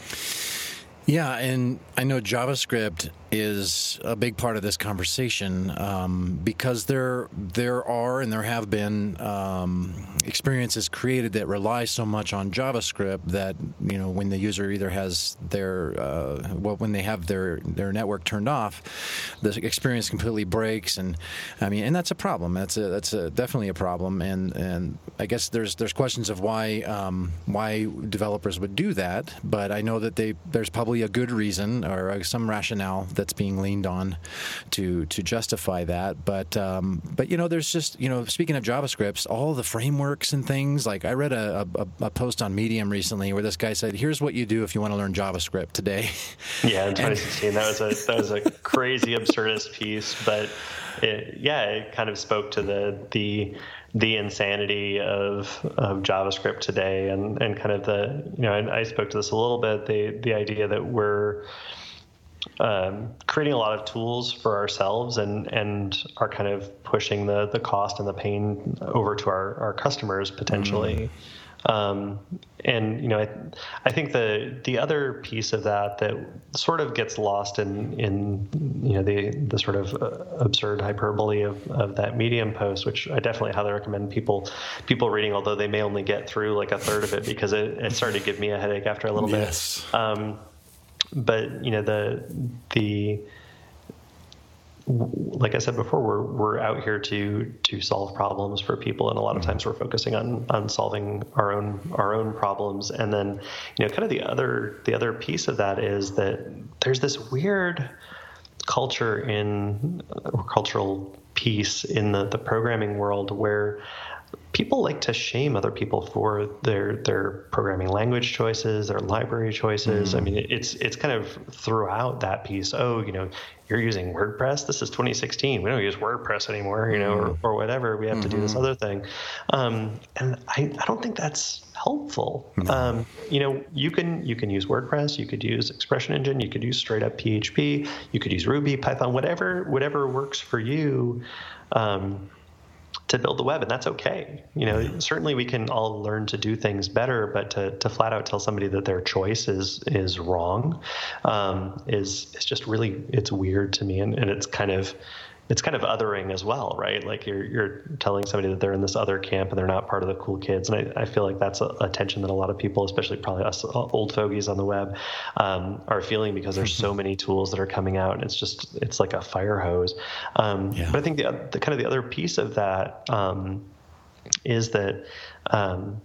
Yeah, and I know JavaScript is a big part of this conversation um, because there there are and there have been um, experiences created that rely so much on JavaScript that, you know, when the user either has their uh, well when they have their their network turned off, the experience completely breaks, and I mean, and that's a problem. That's a that's a, definitely a problem, and and I guess there's there's questions of why um, why developers would do that, but I know that they there's probably a good reason or some rationale that's being leaned on to to justify that. But um, but you know, there's just, you know, speaking of JavaScripts, all the frameworks and things. Like I read a, a, a post on Medium recently where this guy said, "Here's what you do if you want to learn JavaScript today." Yeah, in twenty sixteen, and, that was a that was a crazy absurdist piece, but it, yeah, it kind of spoke to the the. the insanity of, of JavaScript today, and, and kind of the, you know, and I spoke to this a little bit, the the idea that we're um, creating a lot of tools for ourselves and, and are kind of pushing the, the cost and the pain over to our, our customers potentially. Mm. Um, and, you know, I, I think the, the other piece of that that sort of gets lost in, in, you know, the, the sort of absurd hyperbole of, of that Medium post, which I definitely highly recommend people, people reading, although they may only get through like a third of it because it, it started to give me a headache after a little yes. bit. Um, but you know, the, the, like I said before, we're we're out here to to solve problems for people, and a lot of times we're focusing on on solving our own our own problems. And then, you know, kind of the other the other piece of that is that there's this weird culture in or cultural piece in the the programming world where people like to shame other people for their their programming language choices, their library choices. Mm. I mean, it's it's kind of throughout that piece. Oh, you know, you're using WordPress. This is twenty sixteen. We don't use WordPress anymore, you know, mm. or, or whatever. We have mm-hmm. to do this other thing. Um, and I, I don't think that's helpful. No. Um, you know, you can you can use WordPress. You could use Expression Engine. You could use straight up P H P. You could use Ruby, Python, whatever whatever works for you. Um, to build the web, and that's okay. You know, yeah. Certainly we can all learn to do things better, but to, to flat out tell somebody that their choice is is wrong um, is is just really, it's weird to me, and, and it's kind of it's kind of othering as well, right? Like you're you're telling somebody that they're in this other camp and they're not part of the cool kids, and I, I feel like that's a, a tension that a lot of people, especially probably us old fogies on the web, um, are feeling because there's so many tools that are coming out, and it's just it's like a fire hose. Um, yeah. But I think the, the kind of the other piece of that um, is that um,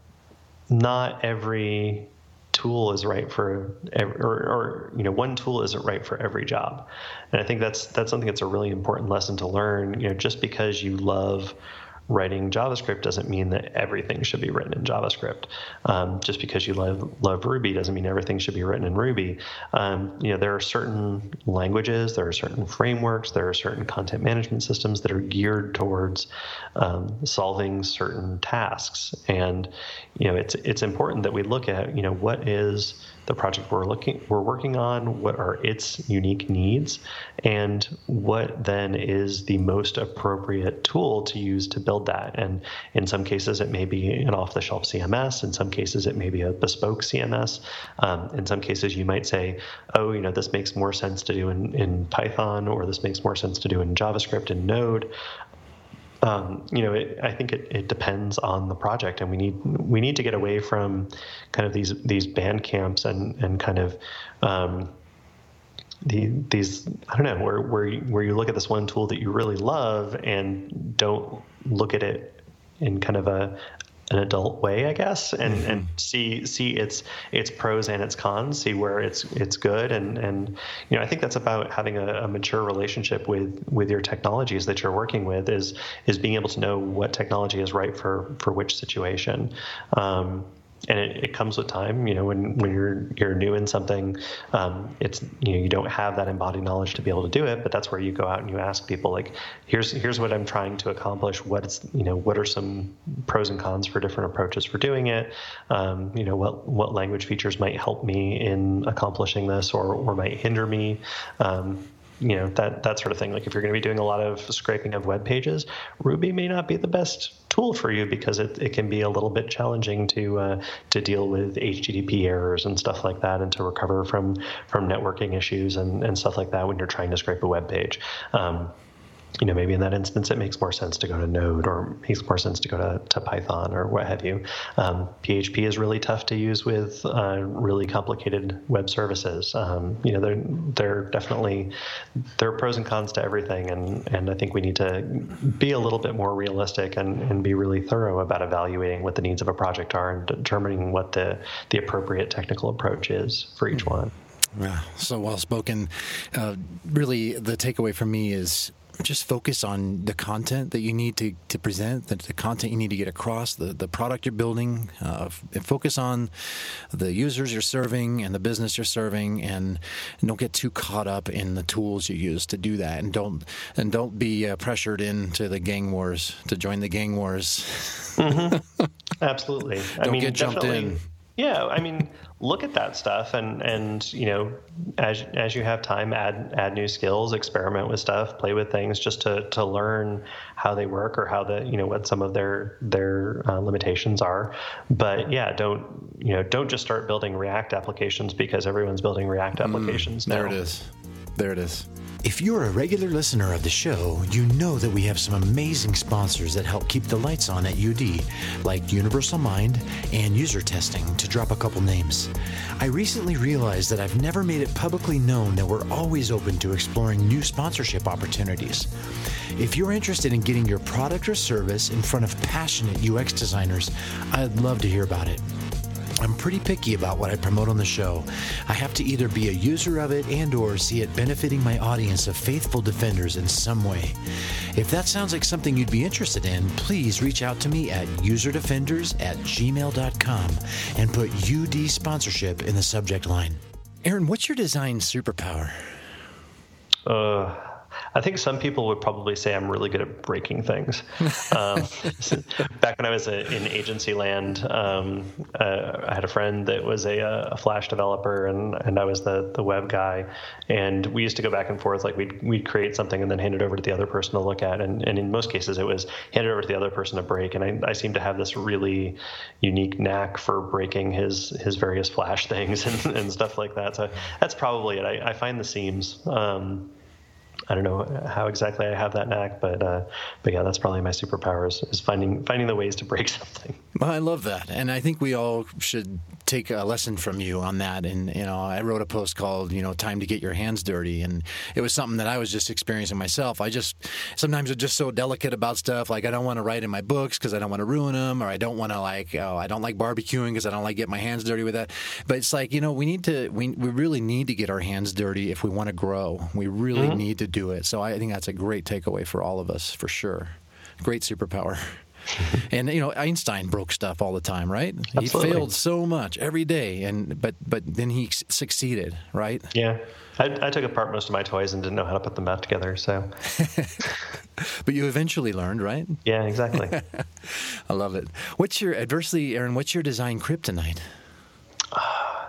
not every tool is right for every, or, or you know one tool isn't right for every job, and I think that's that's something that's a really important lesson to learn. You know, just because you love writing JavaScript doesn't mean that everything should be written in JavaScript. Um, just because you love love Ruby doesn't mean everything should be written in Ruby. Um, you know, there are certain languages, there are certain frameworks, there are certain content management systems that are geared towards um, solving certain tasks. And you know, it's it's important that we look at, you know, what is the project we're looking we're working on, what are its unique needs, and what then is the most appropriate tool to use to build that. And in some cases it may be an off-the-shelf C M S, in some cases it may be a bespoke C M S. Um, in some cases you might say, oh, you know, this makes more sense to do in, in Python, or this makes more sense to do in JavaScript and Node. Um, you know, it, I think it, it depends on the project, and we need we need to get away from kind of these these band camps and and kind of um, the these I don't know where where you, where you look at this one tool that you really love and don't look at it in kind of a an adult way, I guess, and, mm-hmm. and see see its its pros and its cons, see where it's it's good, and and you know I think that's about having a, a mature relationship with with your technologies that you're working with, is is being able to know what technology is right for for which situation. Um, And it, it comes with time. You know, when, when you're you're new in something, um, it's you know you don't have that embodied knowledge to be able to do it. But that's where you go out and you ask people, like, here's here's what I'm trying to accomplish. What's you know what are some pros and cons for different approaches for doing it? Um, you know, what what language features might help me in accomplishing this, or or might hinder me. Um, You know, that that sort of thing. Like if you're going to be doing a lot of scraping of web pages, Ruby may not be the best tool for you because it, it can be a little bit challenging to uh, to deal with H T T P errors and stuff like that, and to recover from from networking issues and, and stuff like that when you're trying to scrape a web page. Um, you know, maybe in that instance, it makes more sense to go to Node, or makes more sense to go to, to Python, or what have you. Um, P H P is really tough to use with uh, really complicated web services. Um, you know, they're, they're definitely, there are pros and cons to everything. And, and I think we need to be a little bit more realistic and, and be really thorough about evaluating what the needs of a project are and determining what the, the appropriate technical approach is for each one. Yeah, so well spoken. Uh, really, the takeaway from me is just focus on the content that you need to, to present, the, the content you need to get across, the, the product you're building, uh, and focus on the users you're serving and the business you're serving, and, and don't get too caught up in the tools you use to do that, and don't and don't be uh, pressured into the gang wars, to join the gang wars. Mm-hmm. Absolutely. Don't I mean, get jumped in. Yeah, I mean, look at that stuff, and and you know, as as you have time, add add new skills, experiment with stuff, play with things, just to to learn how they work or how the you know what some of their their uh, limitations are. But yeah, don't you know don't just start building React applications because everyone's building React applications mm, now. There it is. There it is. If you're a regular listener of the show, you know that we have some amazing sponsors that help keep the lights on at U D, like Universal Mind and User Testing, to drop a couple names. I recently realized that I've never made it publicly known that we're always open to exploring new sponsorship opportunities. If you're interested in getting your product or service in front of passionate U X designers, I'd love to hear about it. I'm pretty picky about what I promote on the show. I have to either be a user of it and or see it benefiting my audience of faithful defenders in some way. If that sounds like something you'd be interested in, please reach out to me at userdefenders at gmail dot com and put U D sponsorship in the subject line. Aaron, what's your design superpower? Uh, I think some people would probably say I'm really good at breaking things. Um, back when I was a, in agency land, um, uh, I had a friend that was a, a Flash developer, and, and I was the, the web guy. And we used to go back and forth, like we'd, we'd create something and then hand it over to the other person to look at. And, and in most cases, it was hand it over to the other person to break. And I, I seem to have this really unique knack for breaking his his various Flash things and, and stuff like that. So that's probably it. I, I find the seams. Um, I don't know how exactly I have that knack, but uh, but yeah, that's probably my superpower is, is finding finding the ways to break something. Well, I love that, and I think we all should take a lesson from you on that. And you know, I wrote a post called "You know, Time to Get Your Hands Dirty," and it was something that I was just experiencing myself. I just sometimes I'm just so delicate about stuff. Like I don't want to write in my books because I don't want to ruin them, or I don't want to like oh, I don't like barbecuing because I don't like getting my hands dirty with that. But it's like you know, we need to we we really need to get our hands dirty if we want to grow. We really mm-hmm. need to do it. So I think that's a great takeaway for all of us, for sure. Great superpower. And you know, Einstein broke stuff all the time, right? Absolutely. He failed so much every day, and but but then he succeeded, right? Yeah, I, I took apart most of my toys and didn't know how to put them back together. So, but you eventually learned, right? Yeah, exactly. I love it. What's your adversity, Aaron? What's your design kryptonite? Uh,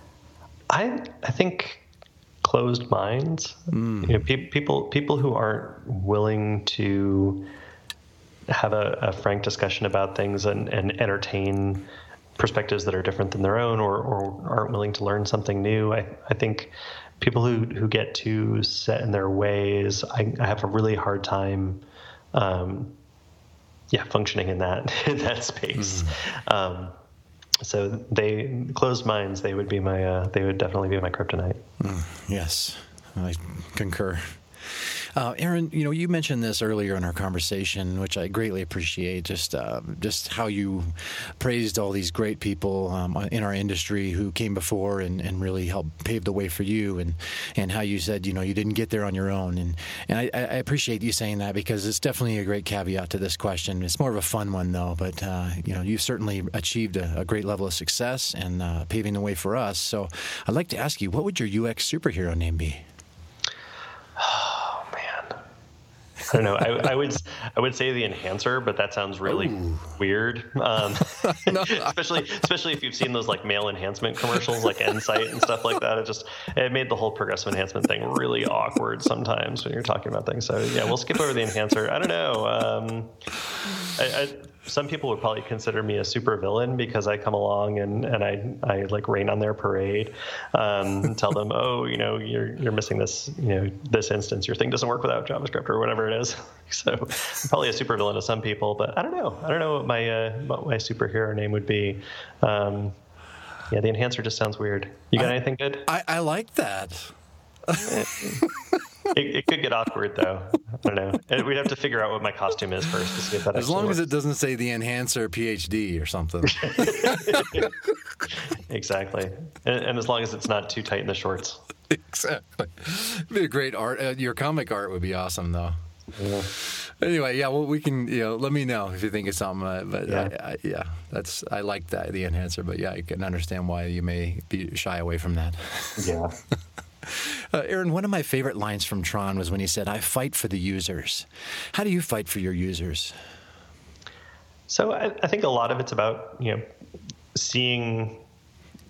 I I think. Closed minds. Mm. You know, pe- people people who aren't willing to have a, a frank discussion about things and, and entertain perspectives that are different than their own, or, or aren't willing to learn something new. I, I think people who, who get too set in their ways, I, I have a really hard time um, yeah, functioning in that in that space. Mm. Um, So they closed minds. They would be my. Uh, they would definitely be my kryptonite. Mm, yes, I concur. Uh, Aaron, you know, you mentioned this earlier in our conversation, which I greatly appreciate. Just, uh, just how you praised all these great people um, in our industry who came before and, and really helped pave the way for you, and, and how you said, you know, you didn't get there on your own. And and I, I appreciate you saying that because it's definitely a great caveat to this question. It's more of a fun one though, but uh, you know, you've certainly achieved a, a great level of success and uh, paving the way for us. So I'd like to ask you, what would your U X superhero name be? I don't know. I, I would I would say the enhancer, but that sounds really Ooh. weird. Um, no. especially especially if you've seen those like male enhancement commercials, like Insight and stuff like that. It just it made the whole progressive enhancement thing really awkward sometimes when you're talking about things. So yeah, we'll skip over the enhancer. I don't know. Um, I, I, some people would probably consider me a super villain because I come along and, and I, I like rain on their parade, um, and tell them, oh, you know, you're you're missing this, you know, this instance. Your thing doesn't work without JavaScript or whatever it is. So I'm probably a super villain to some people, but I don't know. I don't know what my uh, what my superhero name would be. Um, yeah, the enhancer just sounds weird. You got I, anything good? I, I like that. It, it could get awkward, though. I don't know. And we'd have to figure out what my costume is first to see if that As long works. as it doesn't say the enhancer PhD or something. Exactly. And, and as long as it's not too tight in the shorts. Exactly. It'd be a great art. Uh, your comic art would be awesome, though. Yeah. Anyway, yeah, well, we can, you know, let me know if you think of something. Uh, but yeah. I, I, yeah, that's, I like that, the enhancer. But yeah, I can understand why you may be shy away from that. Yeah. Uh, Aaron, one of my favorite lines from Tron was when he said, I fight for the users. How do you fight for your users? So I, I think a lot of it's about, you know, seeing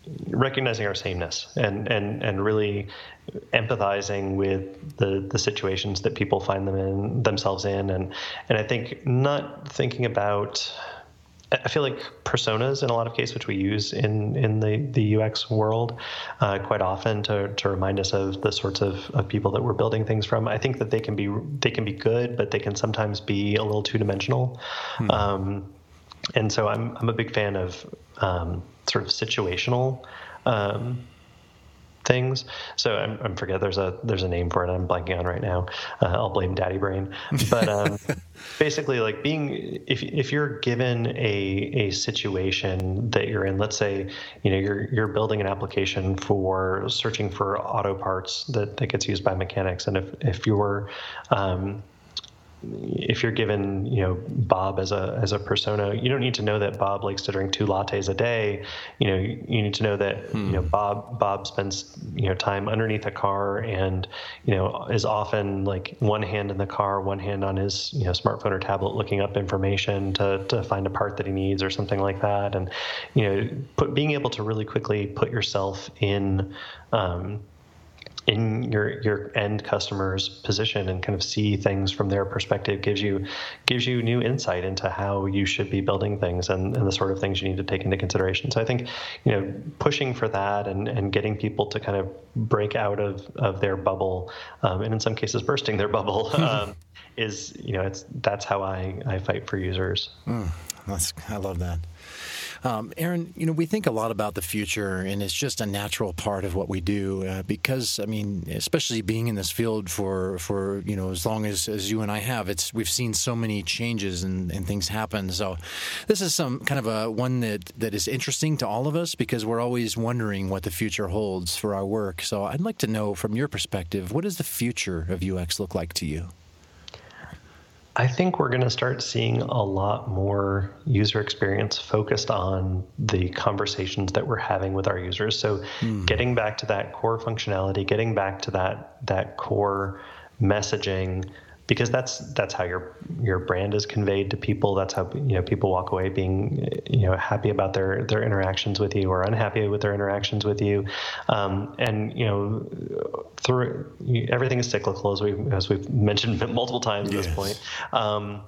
recognizing our sameness and, and, and really empathizing with the, the situations that people find them in themselves in. And, and I think not thinking about, I feel like personas in a lot of cases, which we use in, in the, the U X world uh, quite often to, to remind us of the sorts of, of people that we're building things from. I think that they can be, they can be good, but they can sometimes be a little two dimensional. Hmm. Um, and so I'm, I'm a big fan of um, sort of situational um, things. So I'm, I'm forget there's a there's a name for it I'm blanking on right now. Uh, I'll blame Daddy Brain. But um, basically, like being if if you're given a a situation that you're in, let's say you know you're you're building an application for searching for auto parts that, that gets used by mechanics, and if if you're um, if you're given, you know, Bob as a as a persona, you don't need to know that Bob likes to drink two lattes a day. You know, you, you need to know that hmm. you know Bob Bob spends you know time underneath a car and you know is often like one hand in the car, one hand on his you know smartphone or tablet looking up information to to find a part that he needs or something like that. And you know, put, being able to really quickly put yourself in. Um, in your your end customer's position and kind of see things from their perspective gives you gives you new insight into how you should be building things and, and the sort of things you need to take into consideration. So I think, you know, pushing for that and, and getting people to kind of break out of, of their bubble, um, and in some cases bursting their bubble, um, is, you know, it's that's how I, I fight for users. Mm, that's I love that. Um, Aaron, you know, we think a lot about the future, and it's just a natural part of what we do uh, because, I mean, especially being in this field for, for you know, as long as, as you and I have, it's we've seen so many changes and, and things happen. So this is some kind of a one that, that is interesting to all of us because we're always wondering what the future holds for our work. So I'd like to know from your perspective, what does the future of U X look like to you? I think we're going to start seeing a lot more user experience focused on the conversations that we're having with our users. So mm. getting back to that core functionality, getting back to that that core messaging, because that's that's how your your brand is conveyed to people. That's how you know people walk away being you know happy about their their interactions with you or unhappy with their interactions with you. Um, and you know through everything is cyclical, as we as we've mentioned multiple times at yes. this point. Um,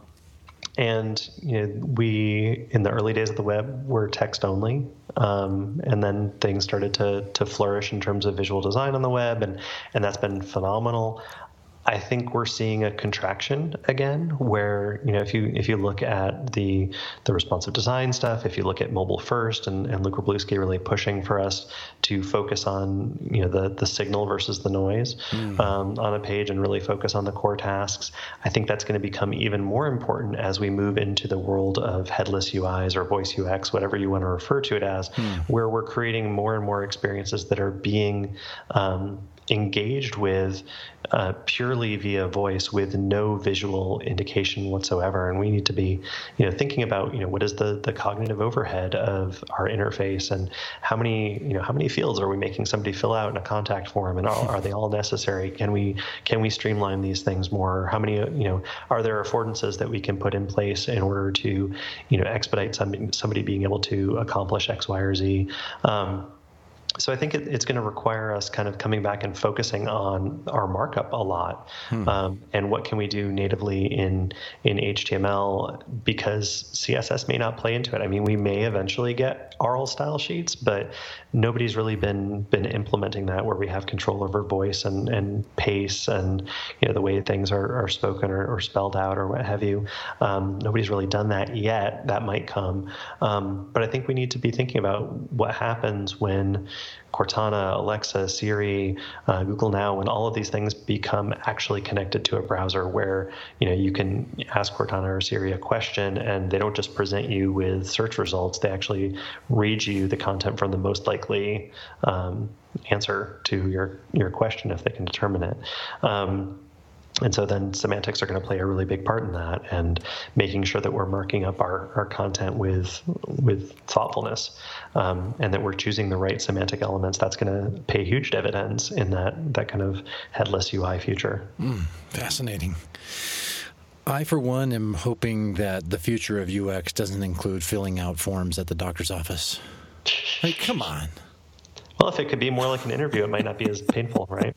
and you know we in the early days of the web were text only. Um, and then things started to to flourish in terms of visual design on the web, and and that's been phenomenal. I think we're seeing a contraction again, where you know if you if you look at the the responsive design stuff, if you look at mobile first, and, and Luke Wroblewski really pushing for us to focus on you know the the signal versus the noise mm. um, on a page, and really focus on the core tasks. I think that's going to become even more important as we move into the world of headless U Is or voice U X, whatever you want to refer to it as, mm. where we're creating more and more experiences that are being um, engaged with uh, purely via voice with no visual indication whatsoever. And we need to be, you know, thinking about, you know, what is the, the cognitive overhead of our interface, and how many, you know, how many fields are we making somebody fill out in a contact form, and are, are they all necessary? Can we, can we streamline these things more? How many, you know, are there affordances that we can put in place in order to, you know, expedite somebody, somebody being able to accomplish X, Y, or Z? Um, So I think it, it's going to require us kind of coming back and focusing on our markup a lot, hmm. um, and what can we do natively in in H T M L, because C S S may not play into it. I mean, we may eventually get R L style sheets, but nobody's really been been implementing that where we have control over voice and, and pace and you know the way things are, are spoken or, or spelled out or what have you. Um, nobody's really done that yet. That might come, um, but I think we need to be thinking about what happens when Cortana, Alexa, Siri, uh, Google Now, when all of these things become actually connected to a browser where, you know, you can ask Cortana or Siri a question and they don't just present you with search results, they actually read you the content from the most likely um, answer to your, your question if they can determine it. Um, And so then semantics are going to play a really big part in that, and making sure that we're marking up our, our content with with thoughtfulness, um, and that we're choosing the right semantic elements. That's going to pay huge dividends in that, that kind of headless U I future. Mm, fascinating. I, for one, am hoping that the future of U X doesn't include filling out forms at the doctor's office. Like, come on. Well, if it could be more like an interview, it might not be as painful, right?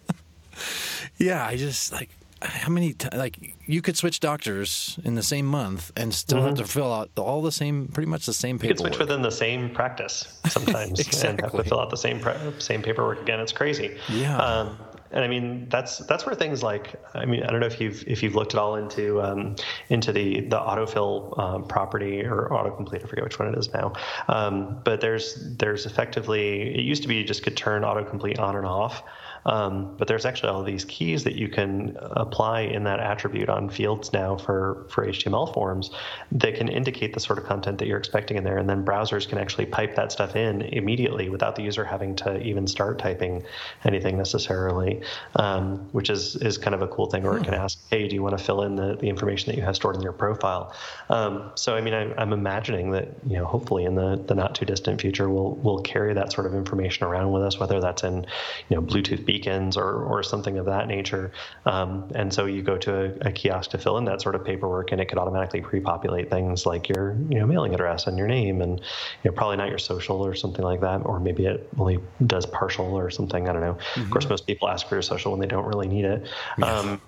Yeah, I just like how many t- like you could switch doctors in the same month and still mm-hmm. have to fill out all the same, pretty much the same paperwork. You could switch within the same practice sometimes exactly. and have to fill out the same same paperwork again. It's crazy. Yeah. Um, and I mean that's that's where things like I mean I don't know if you've if you've looked at all into um, into the the autofill um, property or autocomplete. I forget which one it is now. Um, but there's there's effectively it used to be you just could turn autocomplete on and off. Um, but there's actually all these keys that you can apply in that attribute on fields now for, for H T M L forms that can indicate the sort of content that you're expecting in there. And then browsers can actually pipe that stuff in immediately without the user having to even start typing anything necessarily, um, which is, is kind of a cool thing. Or it can ask, hey, do you want to fill in the, the information that you have stored in your profile? Um, so, I mean, I, I'm imagining that, you know, hopefully in the, the not too distant future, we'll, we'll carry that sort of information around with us, whether that's in, you know, Bluetooth beacons or, or something of that nature. Um, and so you go to a, a kiosk to fill in that sort of paperwork, and it could automatically pre-populate things like your you know mailing address and your name, and you know probably not your social or something like that, or maybe it only does partial or something. I don't know. Mm-hmm. Of course, most people ask for your social when they don't really need it. Yeah. Um,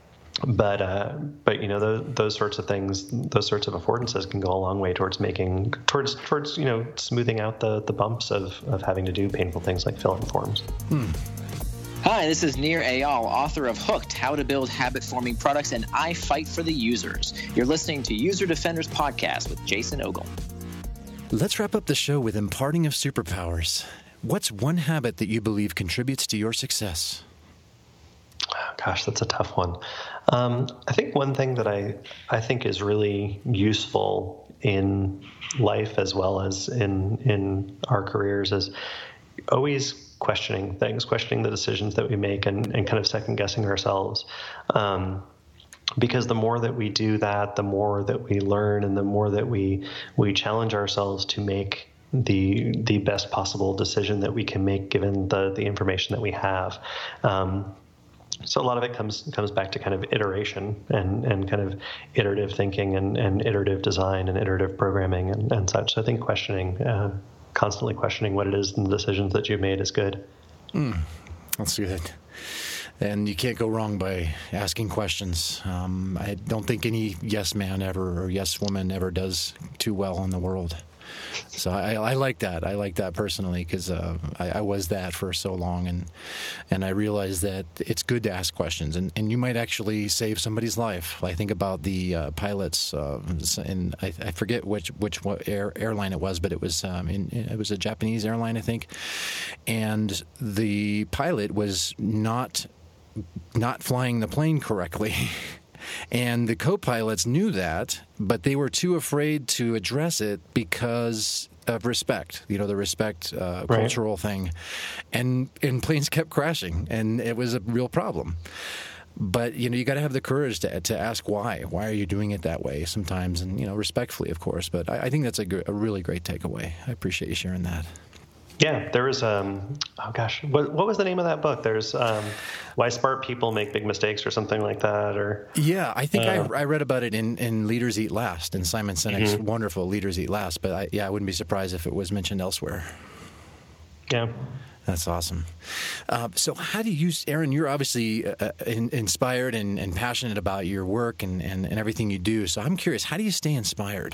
But uh, but you know those those sorts of things, those sorts of affordances can go a long way towards making towards towards you know smoothing out the, the bumps of, of having to do painful things like fill in forms. Hmm. Hi, this is Nir Eyal, author of Hooked: How to Build Habit-Forming Products, and I Fight for the Users. You're listening to User Defenders Podcast with Jason Ogle. Let's wrap up the show with imparting of superpowers. What's one habit that you believe contributes to your success? Oh, gosh, that's a tough one. Um, I think one thing that I, I think is really useful in life as well as in in our careers is always questioning things, questioning the decisions that we make, and, and kind of second guessing ourselves. Um, because the more that we do that, the more that we learn, and the more that we we challenge ourselves to make the the best possible decision that we can make given the the information that we have. Um, So a lot of it comes comes back to kind of iteration and, and kind of iterative thinking and, and iterative design and iterative programming and, and such. So I think questioning, uh, constantly questioning what it is and the decisions that you've made is good. Mm, that's good. And you can't go wrong by asking questions. Um, I don't think any yes man ever or yes woman ever does too well in the world. So I, I like that. I like that personally because uh, I, I was that for so long, and and I realized that it's good to ask questions, and, and you might actually save somebody's life. I think about the uh, pilots, uh, and I, I forget which which air, airline it was, but it was um, in, it was a Japanese airline, I think, and the pilot was not not flying the plane correctly. And the co-pilots knew that, but they were too afraid to address it because of respect, you know, the respect uh, right. cultural thing. And, and planes kept crashing, and it was a real problem. But, you know, you got to have the courage to to ask why. Why are you doing it that way sometimes? And, you know, respectfully, of course. But I, I think that's a, g- a really great takeaway. I appreciate you sharing that. Yeah, there was, um, oh gosh, what, what was the name of that book? There's um, Why Smart People Make Big Mistakes or something like that. Or Yeah, I think uh, I, I read about it in, in Leaders Eat Last, in Simon Sinek's mm-hmm. wonderful Leaders Eat Last. But I, yeah, I wouldn't be surprised if it was mentioned elsewhere. Yeah. That's awesome. Uh, so how do you, Aaron, you're obviously uh, in, inspired and, and passionate about your work and, and, and everything you do. So I'm curious, how do you stay inspired?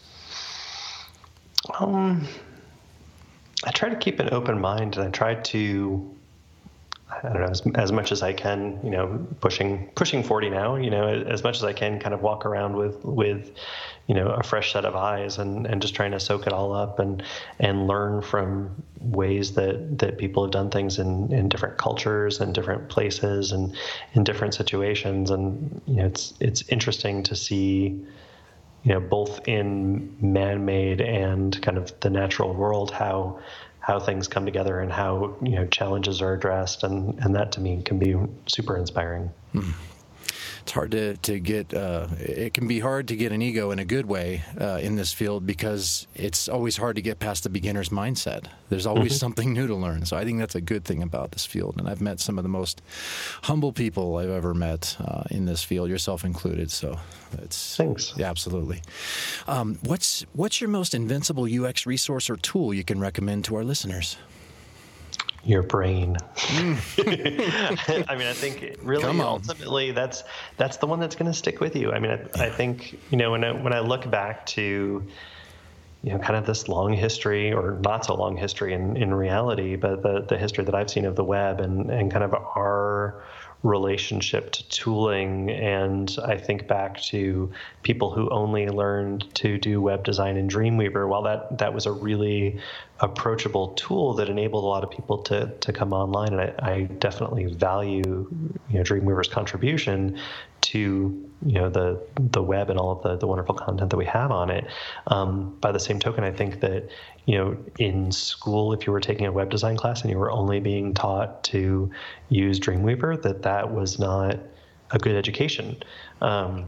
Um... I try to keep an open mind, and I try to, I don't know, as, as much as I can, you know, pushing pushing forty now, you know, as much as I can kind of walk around with, with you know, a fresh set of eyes and, and just trying to soak it all up and and learn from ways that, that people have done things in, in different cultures and different places and in different situations. And, you know, it's it's interesting to see, you know, both in man-made and kind of the natural world, how how things come together and how, you know, challenges are addressed. And, and that to me can be super inspiring. Hmm. It's hard to, to get, uh, it can be hard to get an ego in a good way uh, in this field because it's always hard to get past the beginner's mindset. There's always mm-hmm. something new to learn. So I think that's a good thing about this field. And I've met some of the most humble people I've ever met uh, in this field, yourself included. So it's Thanks. Yeah, absolutely. Um, what's what's your most invincible U X resource or tool you can recommend to our listeners? your brain. Mm. I mean, I think really ultimately that's that's the one that's going to stick with you. I mean, I, I think, you know, when I, when I look back to, you know, kind of this long history, or not so long history in, in reality, but the, the history that I've seen of the web and, and kind of our relationship to tooling. And I think back to people who only learned to do web design in Dreamweaver. While that, that was a really approachable tool that enabled a lot of people to, to come online. And I, I definitely value, you know, Dreamweaver's contribution to, you know, the the web and all of the, the wonderful content that we have on it. Um, by the same token, I think that, you know, in school, if you were taking a web design class and you were only being taught to use Dreamweaver, that that was not a good education. Um,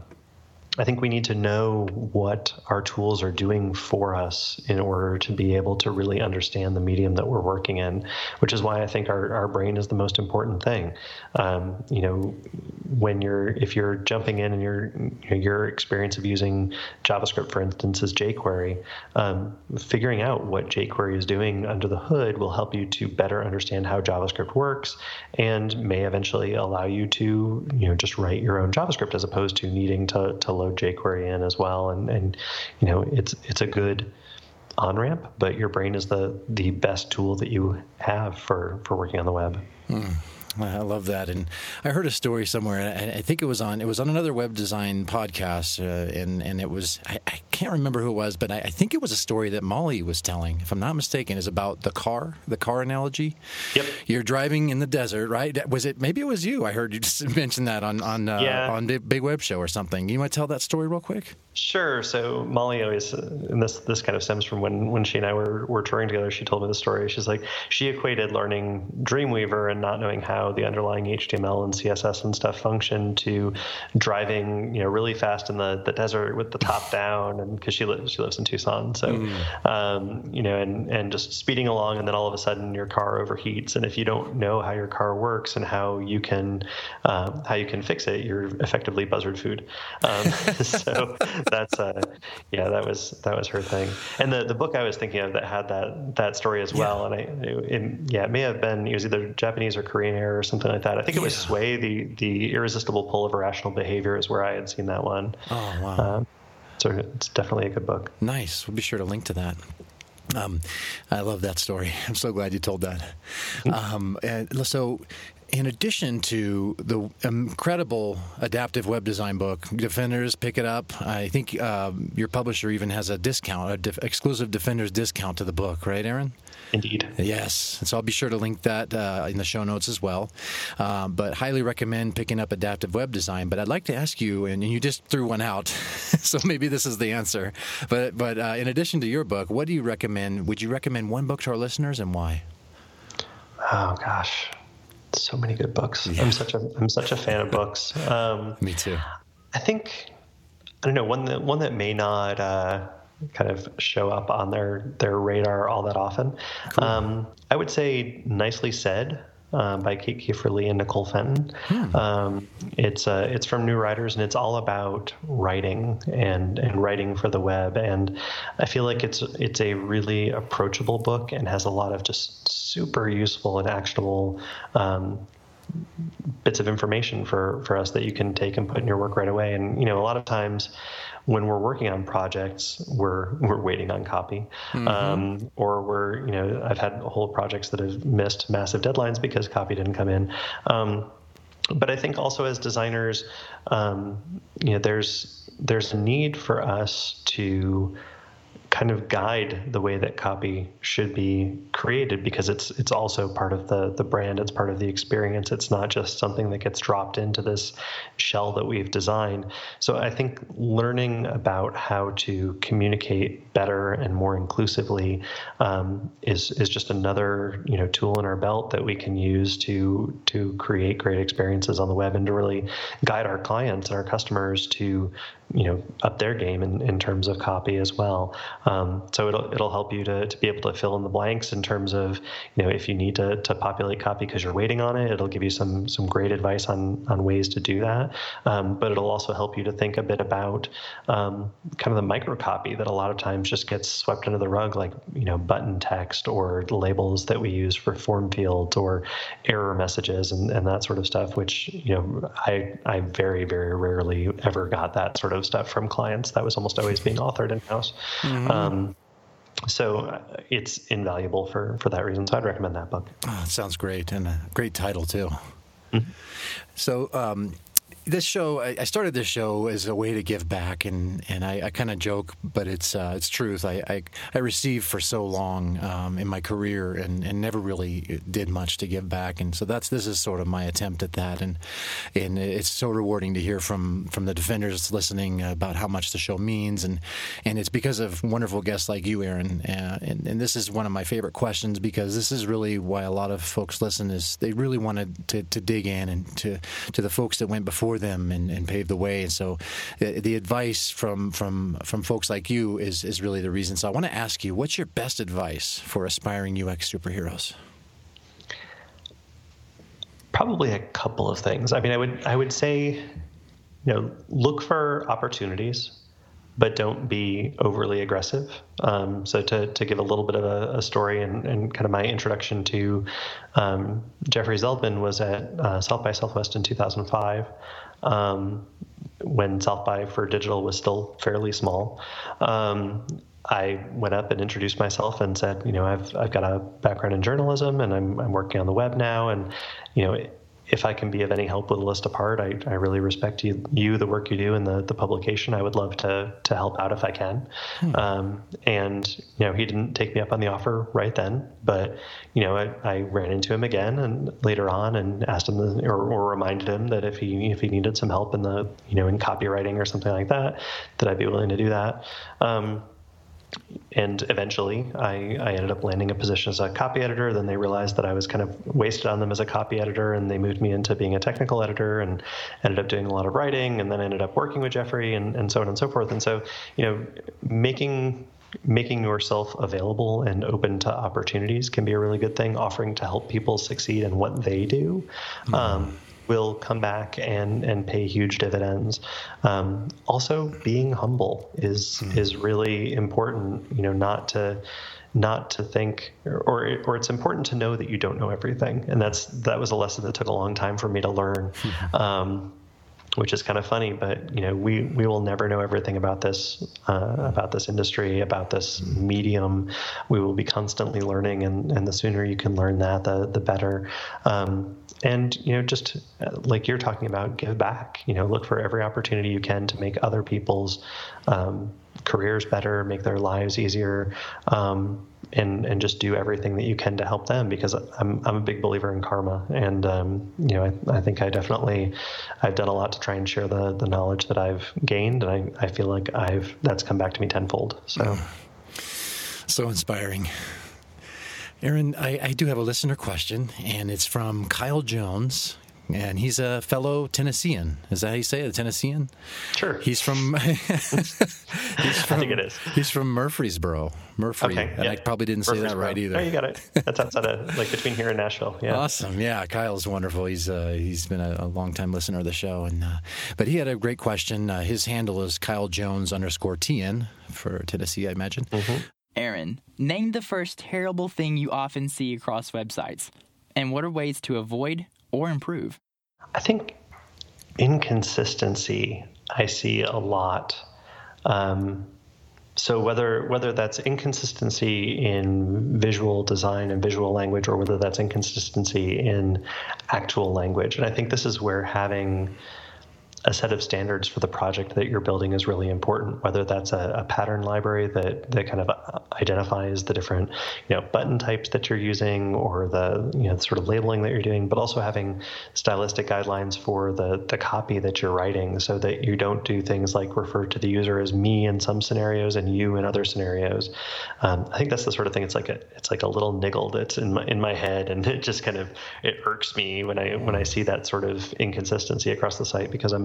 I think we need to know what our tools are doing for us in order to be able to really understand the medium that we're working in, which is why I think our, our brain is the most important thing. Um, you know, when you're, if you're jumping in and your, your experience of using JavaScript, for instance, is jQuery, um, figuring out what jQuery is doing under the hood will help you to better understand how JavaScript works, and may eventually allow you to, you know, just write your own JavaScript as opposed to needing to, to load jQuery in as well. And, and, you know, it's, it's a good on-ramp, but your brain is the, the best tool that you have for, for working on the web. Mm. I love that. And I heard a story somewhere, and I think it was on it was on another web design podcast, uh, and, and it was, I, I can't remember who it was, but I, I think it was a story that Molly was telling, if I'm not mistaken, is about the car, the car analogy. Yep. You're driving in the desert, right? Was it, maybe it was you. I heard you just mention that on, on, uh, yeah. on Big Web Show or something. You want to tell that story real quick? Sure. So Molly always, uh, and this this kind of stems from when, when she and I were, were touring together, she told me the story. She's like, she equated learning Dreamweaver and not knowing how the underlying H T M L and C S S and stuff function to driving, you know, really fast in the, the desert with the top down, and because she lives she lives in Tucson, so mm. um, you know, and and just speeding along, and then all of a sudden your car overheats, and if you don't know how your car works and how you can um, how you can fix it, you're effectively buzzard food. Um, so. That's uh, yeah, that was that was her thing. And the, the book I was thinking of that had that that story as well. Yeah. And I, it, yeah, it may have been it was either Japanese or Korean Air or something like that. I think it was yeah. Sway, the the irresistible pull of irrational behavior, is where I had seen that one. Oh wow! Um, so it's definitely a good book. Nice. We'll be sure to link to that. Um, I love that story. I'm so glad you told that. Um, and so. In addition to the incredible adaptive web design book, Defenders, pick it up. I think uh, your publisher even has a discount, a def- exclusive Defenders discount to the book, right, Aaron? Indeed. Yes. And so I'll be sure to link that uh, in the show notes as well. Um, but highly recommend picking up adaptive web design. But I'd like to ask you, and you just threw one out, so maybe this is the answer. But but uh, in addition to your book, what do you recommend? Would you recommend one book to our listeners, and why? Oh, gosh. So many good books. Yeah. I'm such a I'm such a fan of books. Um, Me too. I think I don't know one that one that may not uh, kind of show up on their their radar all that often. Cool. Um, I would say Nicely Said um, by Kate Kiefer-Lee and Nicole Fenton. Hmm. Um, it's uh, it's from New Writers, and it's all about writing and and writing for the web. And I feel like it's it's a really approachable book and has a lot of just super useful and actionable um, bits of information for, for us that you can take and put in your work right away. And, you know, a lot of times when we're working on projects, we're, we're waiting on copy, mm-hmm. um, or we're, you know, I've had whole projects that have missed massive deadlines because copy didn't come in. Um, but I think also as designers, um, you know, there's, there's a need for us to kind of guide the way that copy should be created, because it's it's also part of the the brand, it's part of the experience. It's not just something that gets dropped into this shell that we've designed. So I think learning about how to communicate better and more inclusively um, is is just another, you know, tool in our belt that we can use to to create great experiences on the web, and to really guide our clients and our customers to, you know, up their game in, in terms of copy as well. Um, Um, so it'll it'll help you to, to be able to fill in the blanks in terms of, you know, if you need to, to populate copy because you're waiting on it, it'll give you some some great advice on on ways to do that. Um, but it'll also help you to think a bit about um, kind of the micro copy that a lot of times just gets swept under the rug, like, you know, button text or labels that we use for form fields or error messages and, and that sort of stuff, which, you know, I I very, very rarely ever got that sort of stuff from clients. That was almost always being authored in-house. Mm-hmm. Um, so it's invaluable for, for that reason. So I'd recommend that book. Oh, it sounds great, and a great title too. Mm-hmm. So um, this show, I, I started this show as a way to give back, and, and I, I kind of joke, but it's uh, it's truth. I, I, I received for so long um, in my career and, and never really did much to give back, and so that's this is sort of my attempt at that, and and it's so rewarding to hear from, from the defenders listening about how much the show means, and and it's because of wonderful guests like you, Aaron, uh, and and this is one of my favorite questions because this is really why a lot of folks listen is they really wanted to, to dig in and to to the folks that went before them and, and paved the way. And so the, the advice from, from from folks like you is, is really the reason. So I want to ask you, what's your best advice for aspiring U X superheroes? Probably a couple of things. I mean, I would I would say, you know, look for opportunities, but don't be overly aggressive. Um, so to, to give a little bit of a, a story and, and kind of my introduction to um, Jeffrey Zeldman was at uh, South by Southwest in two thousand five. Um, when South by for digital was still fairly small. Um, I went up and introduced myself and said, you know, I've I've got a background in journalism and I'm I'm working on the web now, and you know, if I can be of any help with A List Apart, I, I really respect you, you, the work you do in the, the publication. I would love to to help out if I can. Hmm. Um, and, you know, he didn't take me up on the offer right then, but, you know, I, I ran into him again and later on and asked him or, or reminded him that if he if he needed some help in the, you know, in copywriting or something like that, that I'd be willing to do that. Um, And eventually, I, I ended up landing a position as a copy editor. Then they realized that I was kind of wasted on them as a copy editor, and they moved me into being a technical editor and ended up doing a lot of writing, and then ended up working with Jeffrey and, and so on and so forth. And so, you know, making making yourself available and open to opportunities can be a really good thing. Offering to help people succeed in what they do. Mm-hmm. Um, will come back and, and pay huge dividends. Um, also, being humble is mm. is really important. You know, not to not to think, or or it's important to know that you don't know everything, and that's that was a lesson that took a long time for me to learn. Mm-hmm. Um, which is kind of funny, but you know, we, we will never know everything about this uh, about this industry, about this medium. We will be constantly learning, and, and the sooner you can learn that, the the better. Um, and you know, just like you're talking about, give back. You know, look for every opportunity you can to make other people's um, careers better, make their lives easier. Um, And, and just do everything that you can to help them, because I'm I'm a big believer in karma, and um, you know I, I think I definitely I've done a lot to try and share the, the knowledge that I've gained, and I, I feel like I've that's come back to me tenfold. So, so inspiring. Aaron, I, I do have a listener question, and it's from Kyle Jones. And he's a fellow Tennessean. Is that how you say it, a Tennessean? Sure. He's from. he's from I think it is. He's from Murfreesboro, Murphy. Okay, and yeah. I probably didn't say that right either. Oh, you got it. That's outside of, like, between here and Nashville. Yeah. Awesome. Yeah, Kyle's wonderful. He's uh, he's been a, a long time listener of the show, and uh, but he had a great question. Uh, his handle is Kyle Jones underscore T N for Tennessee, I imagine. Mm-hmm. Aaron, name the first terrible thing you often see across websites, and what are ways to avoid or improve? I think inconsistency I see a lot. Um, so whether whether that's inconsistency in visual design and visual language, or whether that's inconsistency in actual language, and I think this is where having a set of standards for the project that you're building is really important, whether that's a, a pattern library that, that kind of identifies the different, you know, button types that you're using, or the, you know, sort of labeling that you're doing, but also having stylistic guidelines for the, the copy that you're writing, so that you don't do things like refer to the user as me in some scenarios and you in other scenarios. Um, I think that's the sort of thing. It's like a, it's like a little niggle that's in my, in my head, and it just kind of, it irks me when I, when I see that sort of inconsistency across the site, because I'm,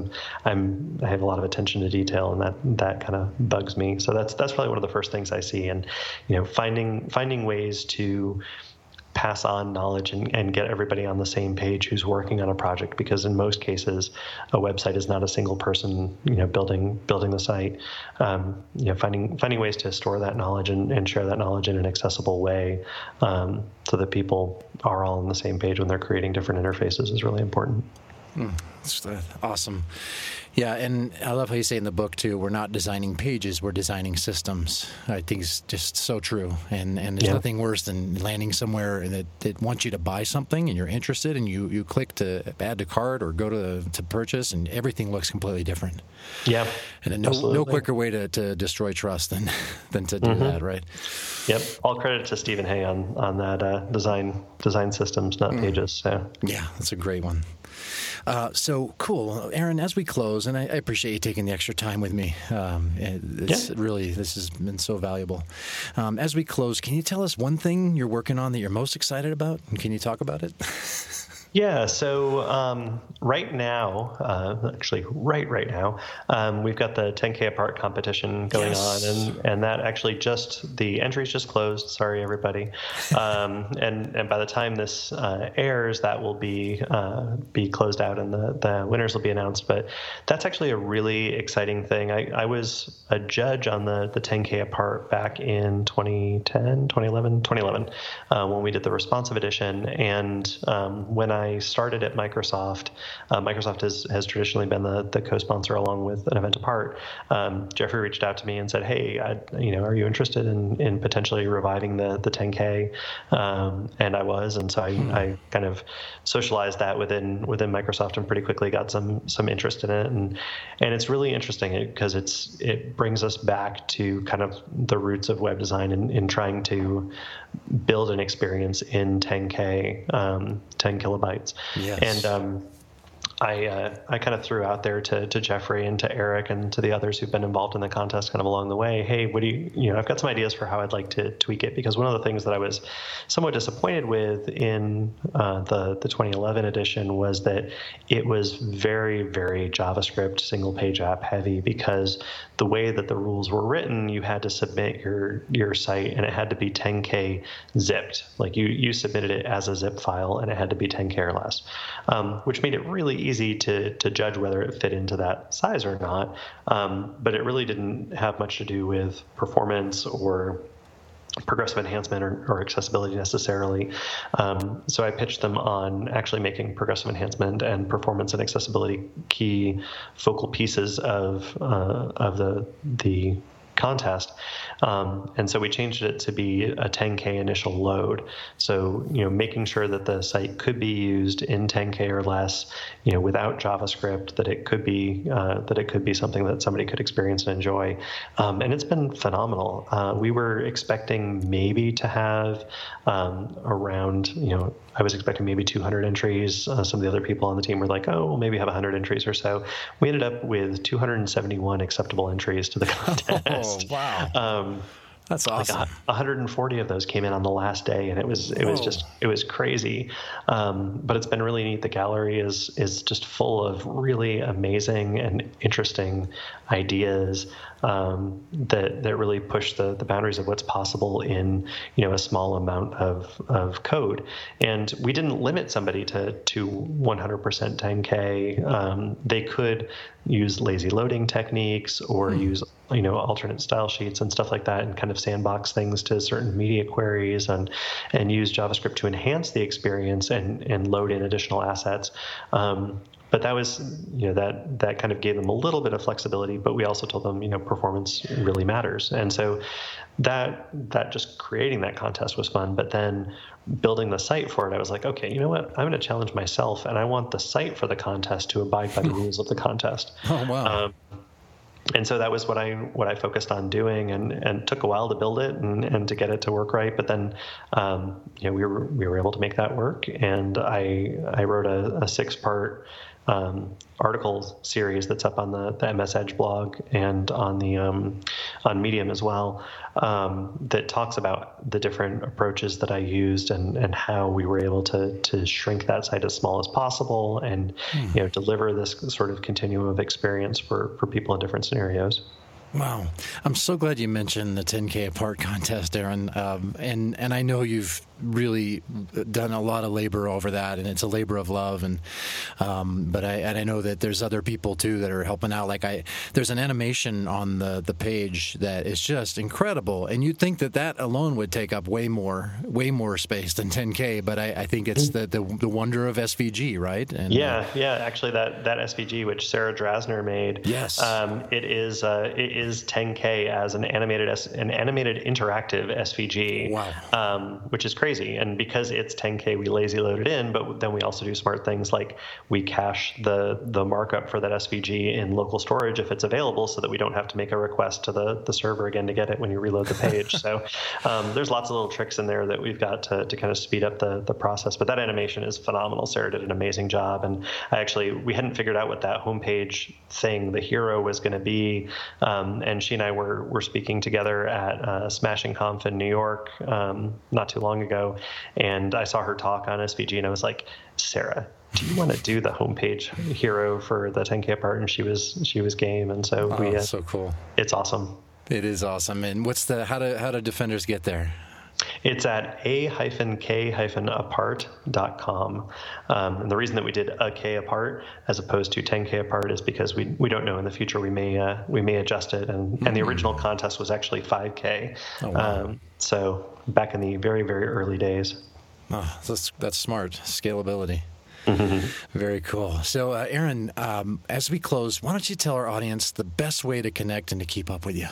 of I'm I have a lot of attention to detail, and that that kind of bugs me. So that's that's probably one of the first things I see, and you know, finding finding ways to pass on knowledge and, and get everybody on the same page who's working on a project, because in most cases a website is not a single person, you know, building building the site. Um, you know, finding finding ways to store that knowledge and, and share that knowledge in an accessible way, um, so that people are all on the same page when they're creating different interfaces is really important. Mm, that's awesome. Yeah, and I love how you say in the book, too, we're not designing pages, we're designing systems. I think it's just so true. And and there's yeah. nothing worse than landing somewhere that, that wants you to buy something and you're interested, and you, you click to add to cart or go to to purchase, and everything looks completely different. Yeah, And no, no quicker way to, to destroy trust than, than to do mm-hmm. that, right? Yep. All credit to Stephen Hay on, on that uh, design design systems, not mm. pages. So. Yeah, that's a great one. Uh, so cool, Aaron. As we close, and I, I appreciate you taking the extra time with me. Um, it's yeah. really, this has been so valuable. Um, as we close, can you tell us one thing you're working on that you're most excited about, and can you talk about it? Yeah, so um, right now, uh, actually right right now, um, we've got the ten K apart competition going yes. on, and, and that actually just, the entries just closed, sorry everybody, um, and and by the time this uh, airs, that will be uh, be closed out and the, the winners will be announced, but that's actually a really exciting thing. I, I was a judge on the, the ten K apart back in twenty ten, twenty eleven, twenty eleven, uh, when we did the responsive edition, and um, when I I started at Microsoft. Uh, Microsoft has, has traditionally been the, the co-sponsor along with an event apart. Um, Jeffrey reached out to me and said, "Hey, I, you know, are you interested in, in potentially reviving the the ten K?" Um, and I was, and so I, hmm. I kind of socialized that within within Microsoft and pretty quickly got some some interest in it. And and it's really interesting because it's it brings us back to kind of the roots of web design in, in trying to build an experience in ten K, um, ten kilobytes. Yes. And um, I uh, I kind of threw out there to, to Jeffrey and to Eric and to the others who've been involved in the contest kind of along the way, hey, what do you, you know, I've got some ideas for how I'd like to tweak it, because one of the things that I was somewhat disappointed with in uh, the, the twenty eleven edition was that it was very, very JavaScript single page app heavy, because the way that the rules were written, you had to submit your your site and it had to be ten K zipped. Like you, you submitted it as a zip file and it had to be ten K or less, um, which made it really easy to to judge whether it fit into that size or not. Um, but it really didn't have much to do with performance or progressive enhancement or, or accessibility necessarily. Um, so I pitched them on actually making progressive enhancement and performance and accessibility key focal pieces of uh, of the the contest. Um, and so we changed it to be a ten K initial load. So, you know, making sure that the site could be used in ten K or less, you know, without JavaScript, that it could be, uh, that it could be something that somebody could experience and enjoy. Um, and it's been phenomenal. Uh, we were expecting maybe to have um, around, you know, I was expecting maybe two hundred entries. Uh, some of the other people on the team were like, oh, we'll maybe have one hundred entries or so. We ended up with two hundred seventy-one acceptable entries to the contest. Oh, wow. Um, That's awesome. Like one hundred forty of those came in on the last day, and it was it was Whoa. just it was crazy. Um, but it's been really neat. The gallery is is just full of really amazing and interesting ideas um, that that really push the, the boundaries of what's possible in, you know, a small amount of of code. And we didn't limit somebody to to one hundred percent ten K. Um, they could use lazy loading techniques or hmm. use, you know, alternate style sheets and stuff like that, and kind of sandbox things to certain media queries, and and use JavaScript to enhance the experience and and load in additional assets. Um, but that was, you know, that that kind of gave them a little bit of flexibility, but we also told them, you know, performance really matters. And so that that just creating that contest was fun. But then building the site for it, I was like, okay, you know what? I'm going to challenge myself, and I want the site for the contest to abide by the rules of the contest. Oh, wow. Um, And so that was what I what I focused on doing, and, and took a while to build it and, and to get it to work right. But then, um, you know, we were we were able to make that work, and I I wrote a, a six part um, article series that's up on the, the M S Edge blog and on the um, on Medium as well, um, that talks about the different approaches that I used and, and how we were able to to shrink that site as small as possible and mm. you know deliver this sort of continuum of experience for, for people in different scenarios. Wow. I'm so glad you mentioned the ten K apart contest, Aaron. Um, and, and I know you've really done a lot of labor over that, and it's a labor of love. And um, but I and I know that there's other people too that are helping out. Like I, there's an animation on the, the page that is just incredible, and you'd think that that alone would take up way more way more space than ten K. But I, I think it's the, the the wonder of S V G, right? And, yeah, uh, yeah. Actually, that, that S V G which Sarah Drasner made, yes, um, it is uh, it is ten K as an animated an animated interactive S V G. Wow. Um, which is crazy. And because it's ten K, we lazy load it in, but then we also do smart things like we cache the the markup for that S V G in local storage if it's available, so that we don't have to make a request to the, the server again to get it when you reload the page. So um, there's lots of little tricks in there that we've got to, to kind of speed up the, the process. But that animation is phenomenal. Sarah did an amazing job. And I actually, we hadn't figured out what that homepage thing, the hero, was going to be. Um, and she and I were, were speaking together at uh, Smashing Conf in New York um, not too long ago. And I saw her talk on S V G, and I was like, Sarah, do you want to do the homepage hero for the ten K apart? And she was she was game, and so oh, we. Uh, so cool! It's awesome. It is awesome. And what's the how do how do defenders get there? It's at a K apart dot com. Um, and the reason that we did a K apart as opposed to ten K apart is because we we don't know in the future we may uh, we may adjust it. And, mm-hmm. and the original contest was actually five K. Oh, wow. Um, so back in the very, very early days. Oh, that's, that's smart. Scalability. Mm-hmm. Very cool. So, uh, Aaron, um, as we close, why don't you tell our audience the best way to connect and to keep up with you?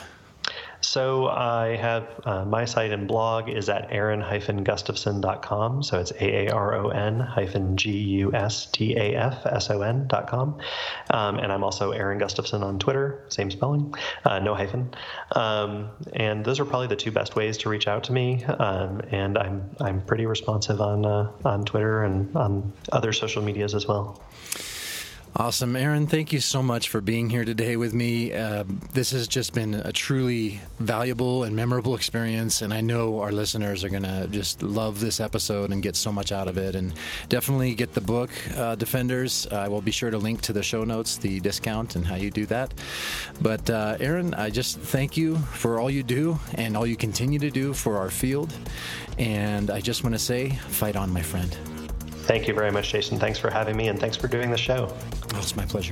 So I have uh, my site and blog is at aaron dash gustafson dot com. So it's A A R O N hyphen G U S T A F S O N dot com. Um, and I'm also Aaron Gustafson on Twitter, same spelling, uh, no hyphen. Um, and those are probably the two best ways to reach out to me. Um, and I'm I'm pretty responsive on uh, on Twitter and on other social medias as well. Awesome. Aaron, thank you so much for being here today with me. Uh, this has just been a truly valuable and memorable experience, and I know our listeners are going to just love this episode and get so much out of it. And definitely get the book, uh, Defenders. I will be sure to link to the show notes, the discount, and how you do that. But uh, Aaron, I just thank you for all you do and all you continue to do for our field. And I just want to say, fight on, my friend. Thank you very much, Jason. Thanks for having me, and thanks for doing the show. Oh, it's my pleasure.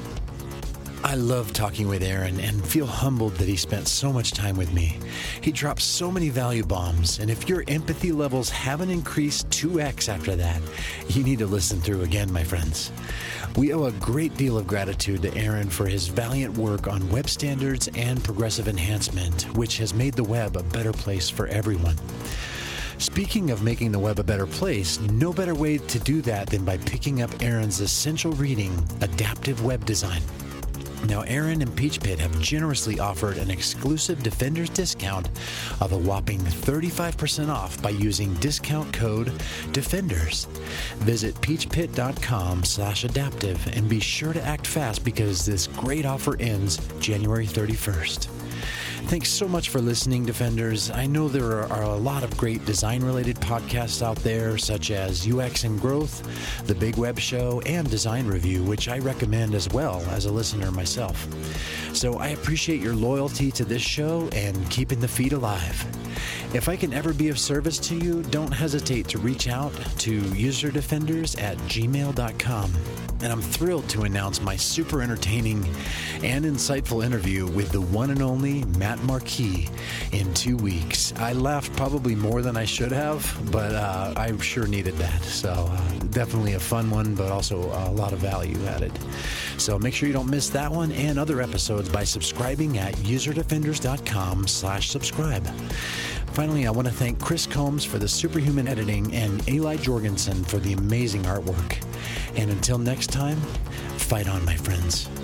I love talking with Aaron and feel humbled that he spent so much time with me. He dropped so many value bombs, and if your empathy levels haven't increased two x after that, you need to listen through again, my friends. We owe a great deal of gratitude to Aaron for his valiant work on web standards and progressive enhancement, which has made the web a better place for everyone. Speaking of making the web a better place, no better way to do that than by picking up Aaron's essential reading, Adaptive Web Design. Now, Aaron and Peachpit have generously offered an exclusive Defenders discount of a whopping thirty-five percent off by using discount code DEFENDERS. Visit peachpit.com slash adaptive and be sure to act fast because this great offer ends January thirty-first. Thanks so much for listening, Defenders. I know there are, are a lot of great design-related podcasts out there, such as U X and Growth, The Big Web Show, and Design Review, which I recommend as well as a listener myself. So I appreciate your loyalty to this show and keeping the feed alive. If I can ever be of service to you, don't hesitate to reach out to userdefenders at gmail dot com. And I'm thrilled to announce my super entertaining and insightful interview with the one and only Matt Marquis in two weeks. I laughed probably more than I should have, but uh, I sure needed that. So uh, definitely a fun one, but also a lot of value added. So make sure you don't miss that one and other episodes by subscribing at userdefenders.com slash subscribe. Finally, I want to thank Chris Combs for the superhuman editing and Eli Jorgensen for the amazing artwork. And until next time, fight on, my friends.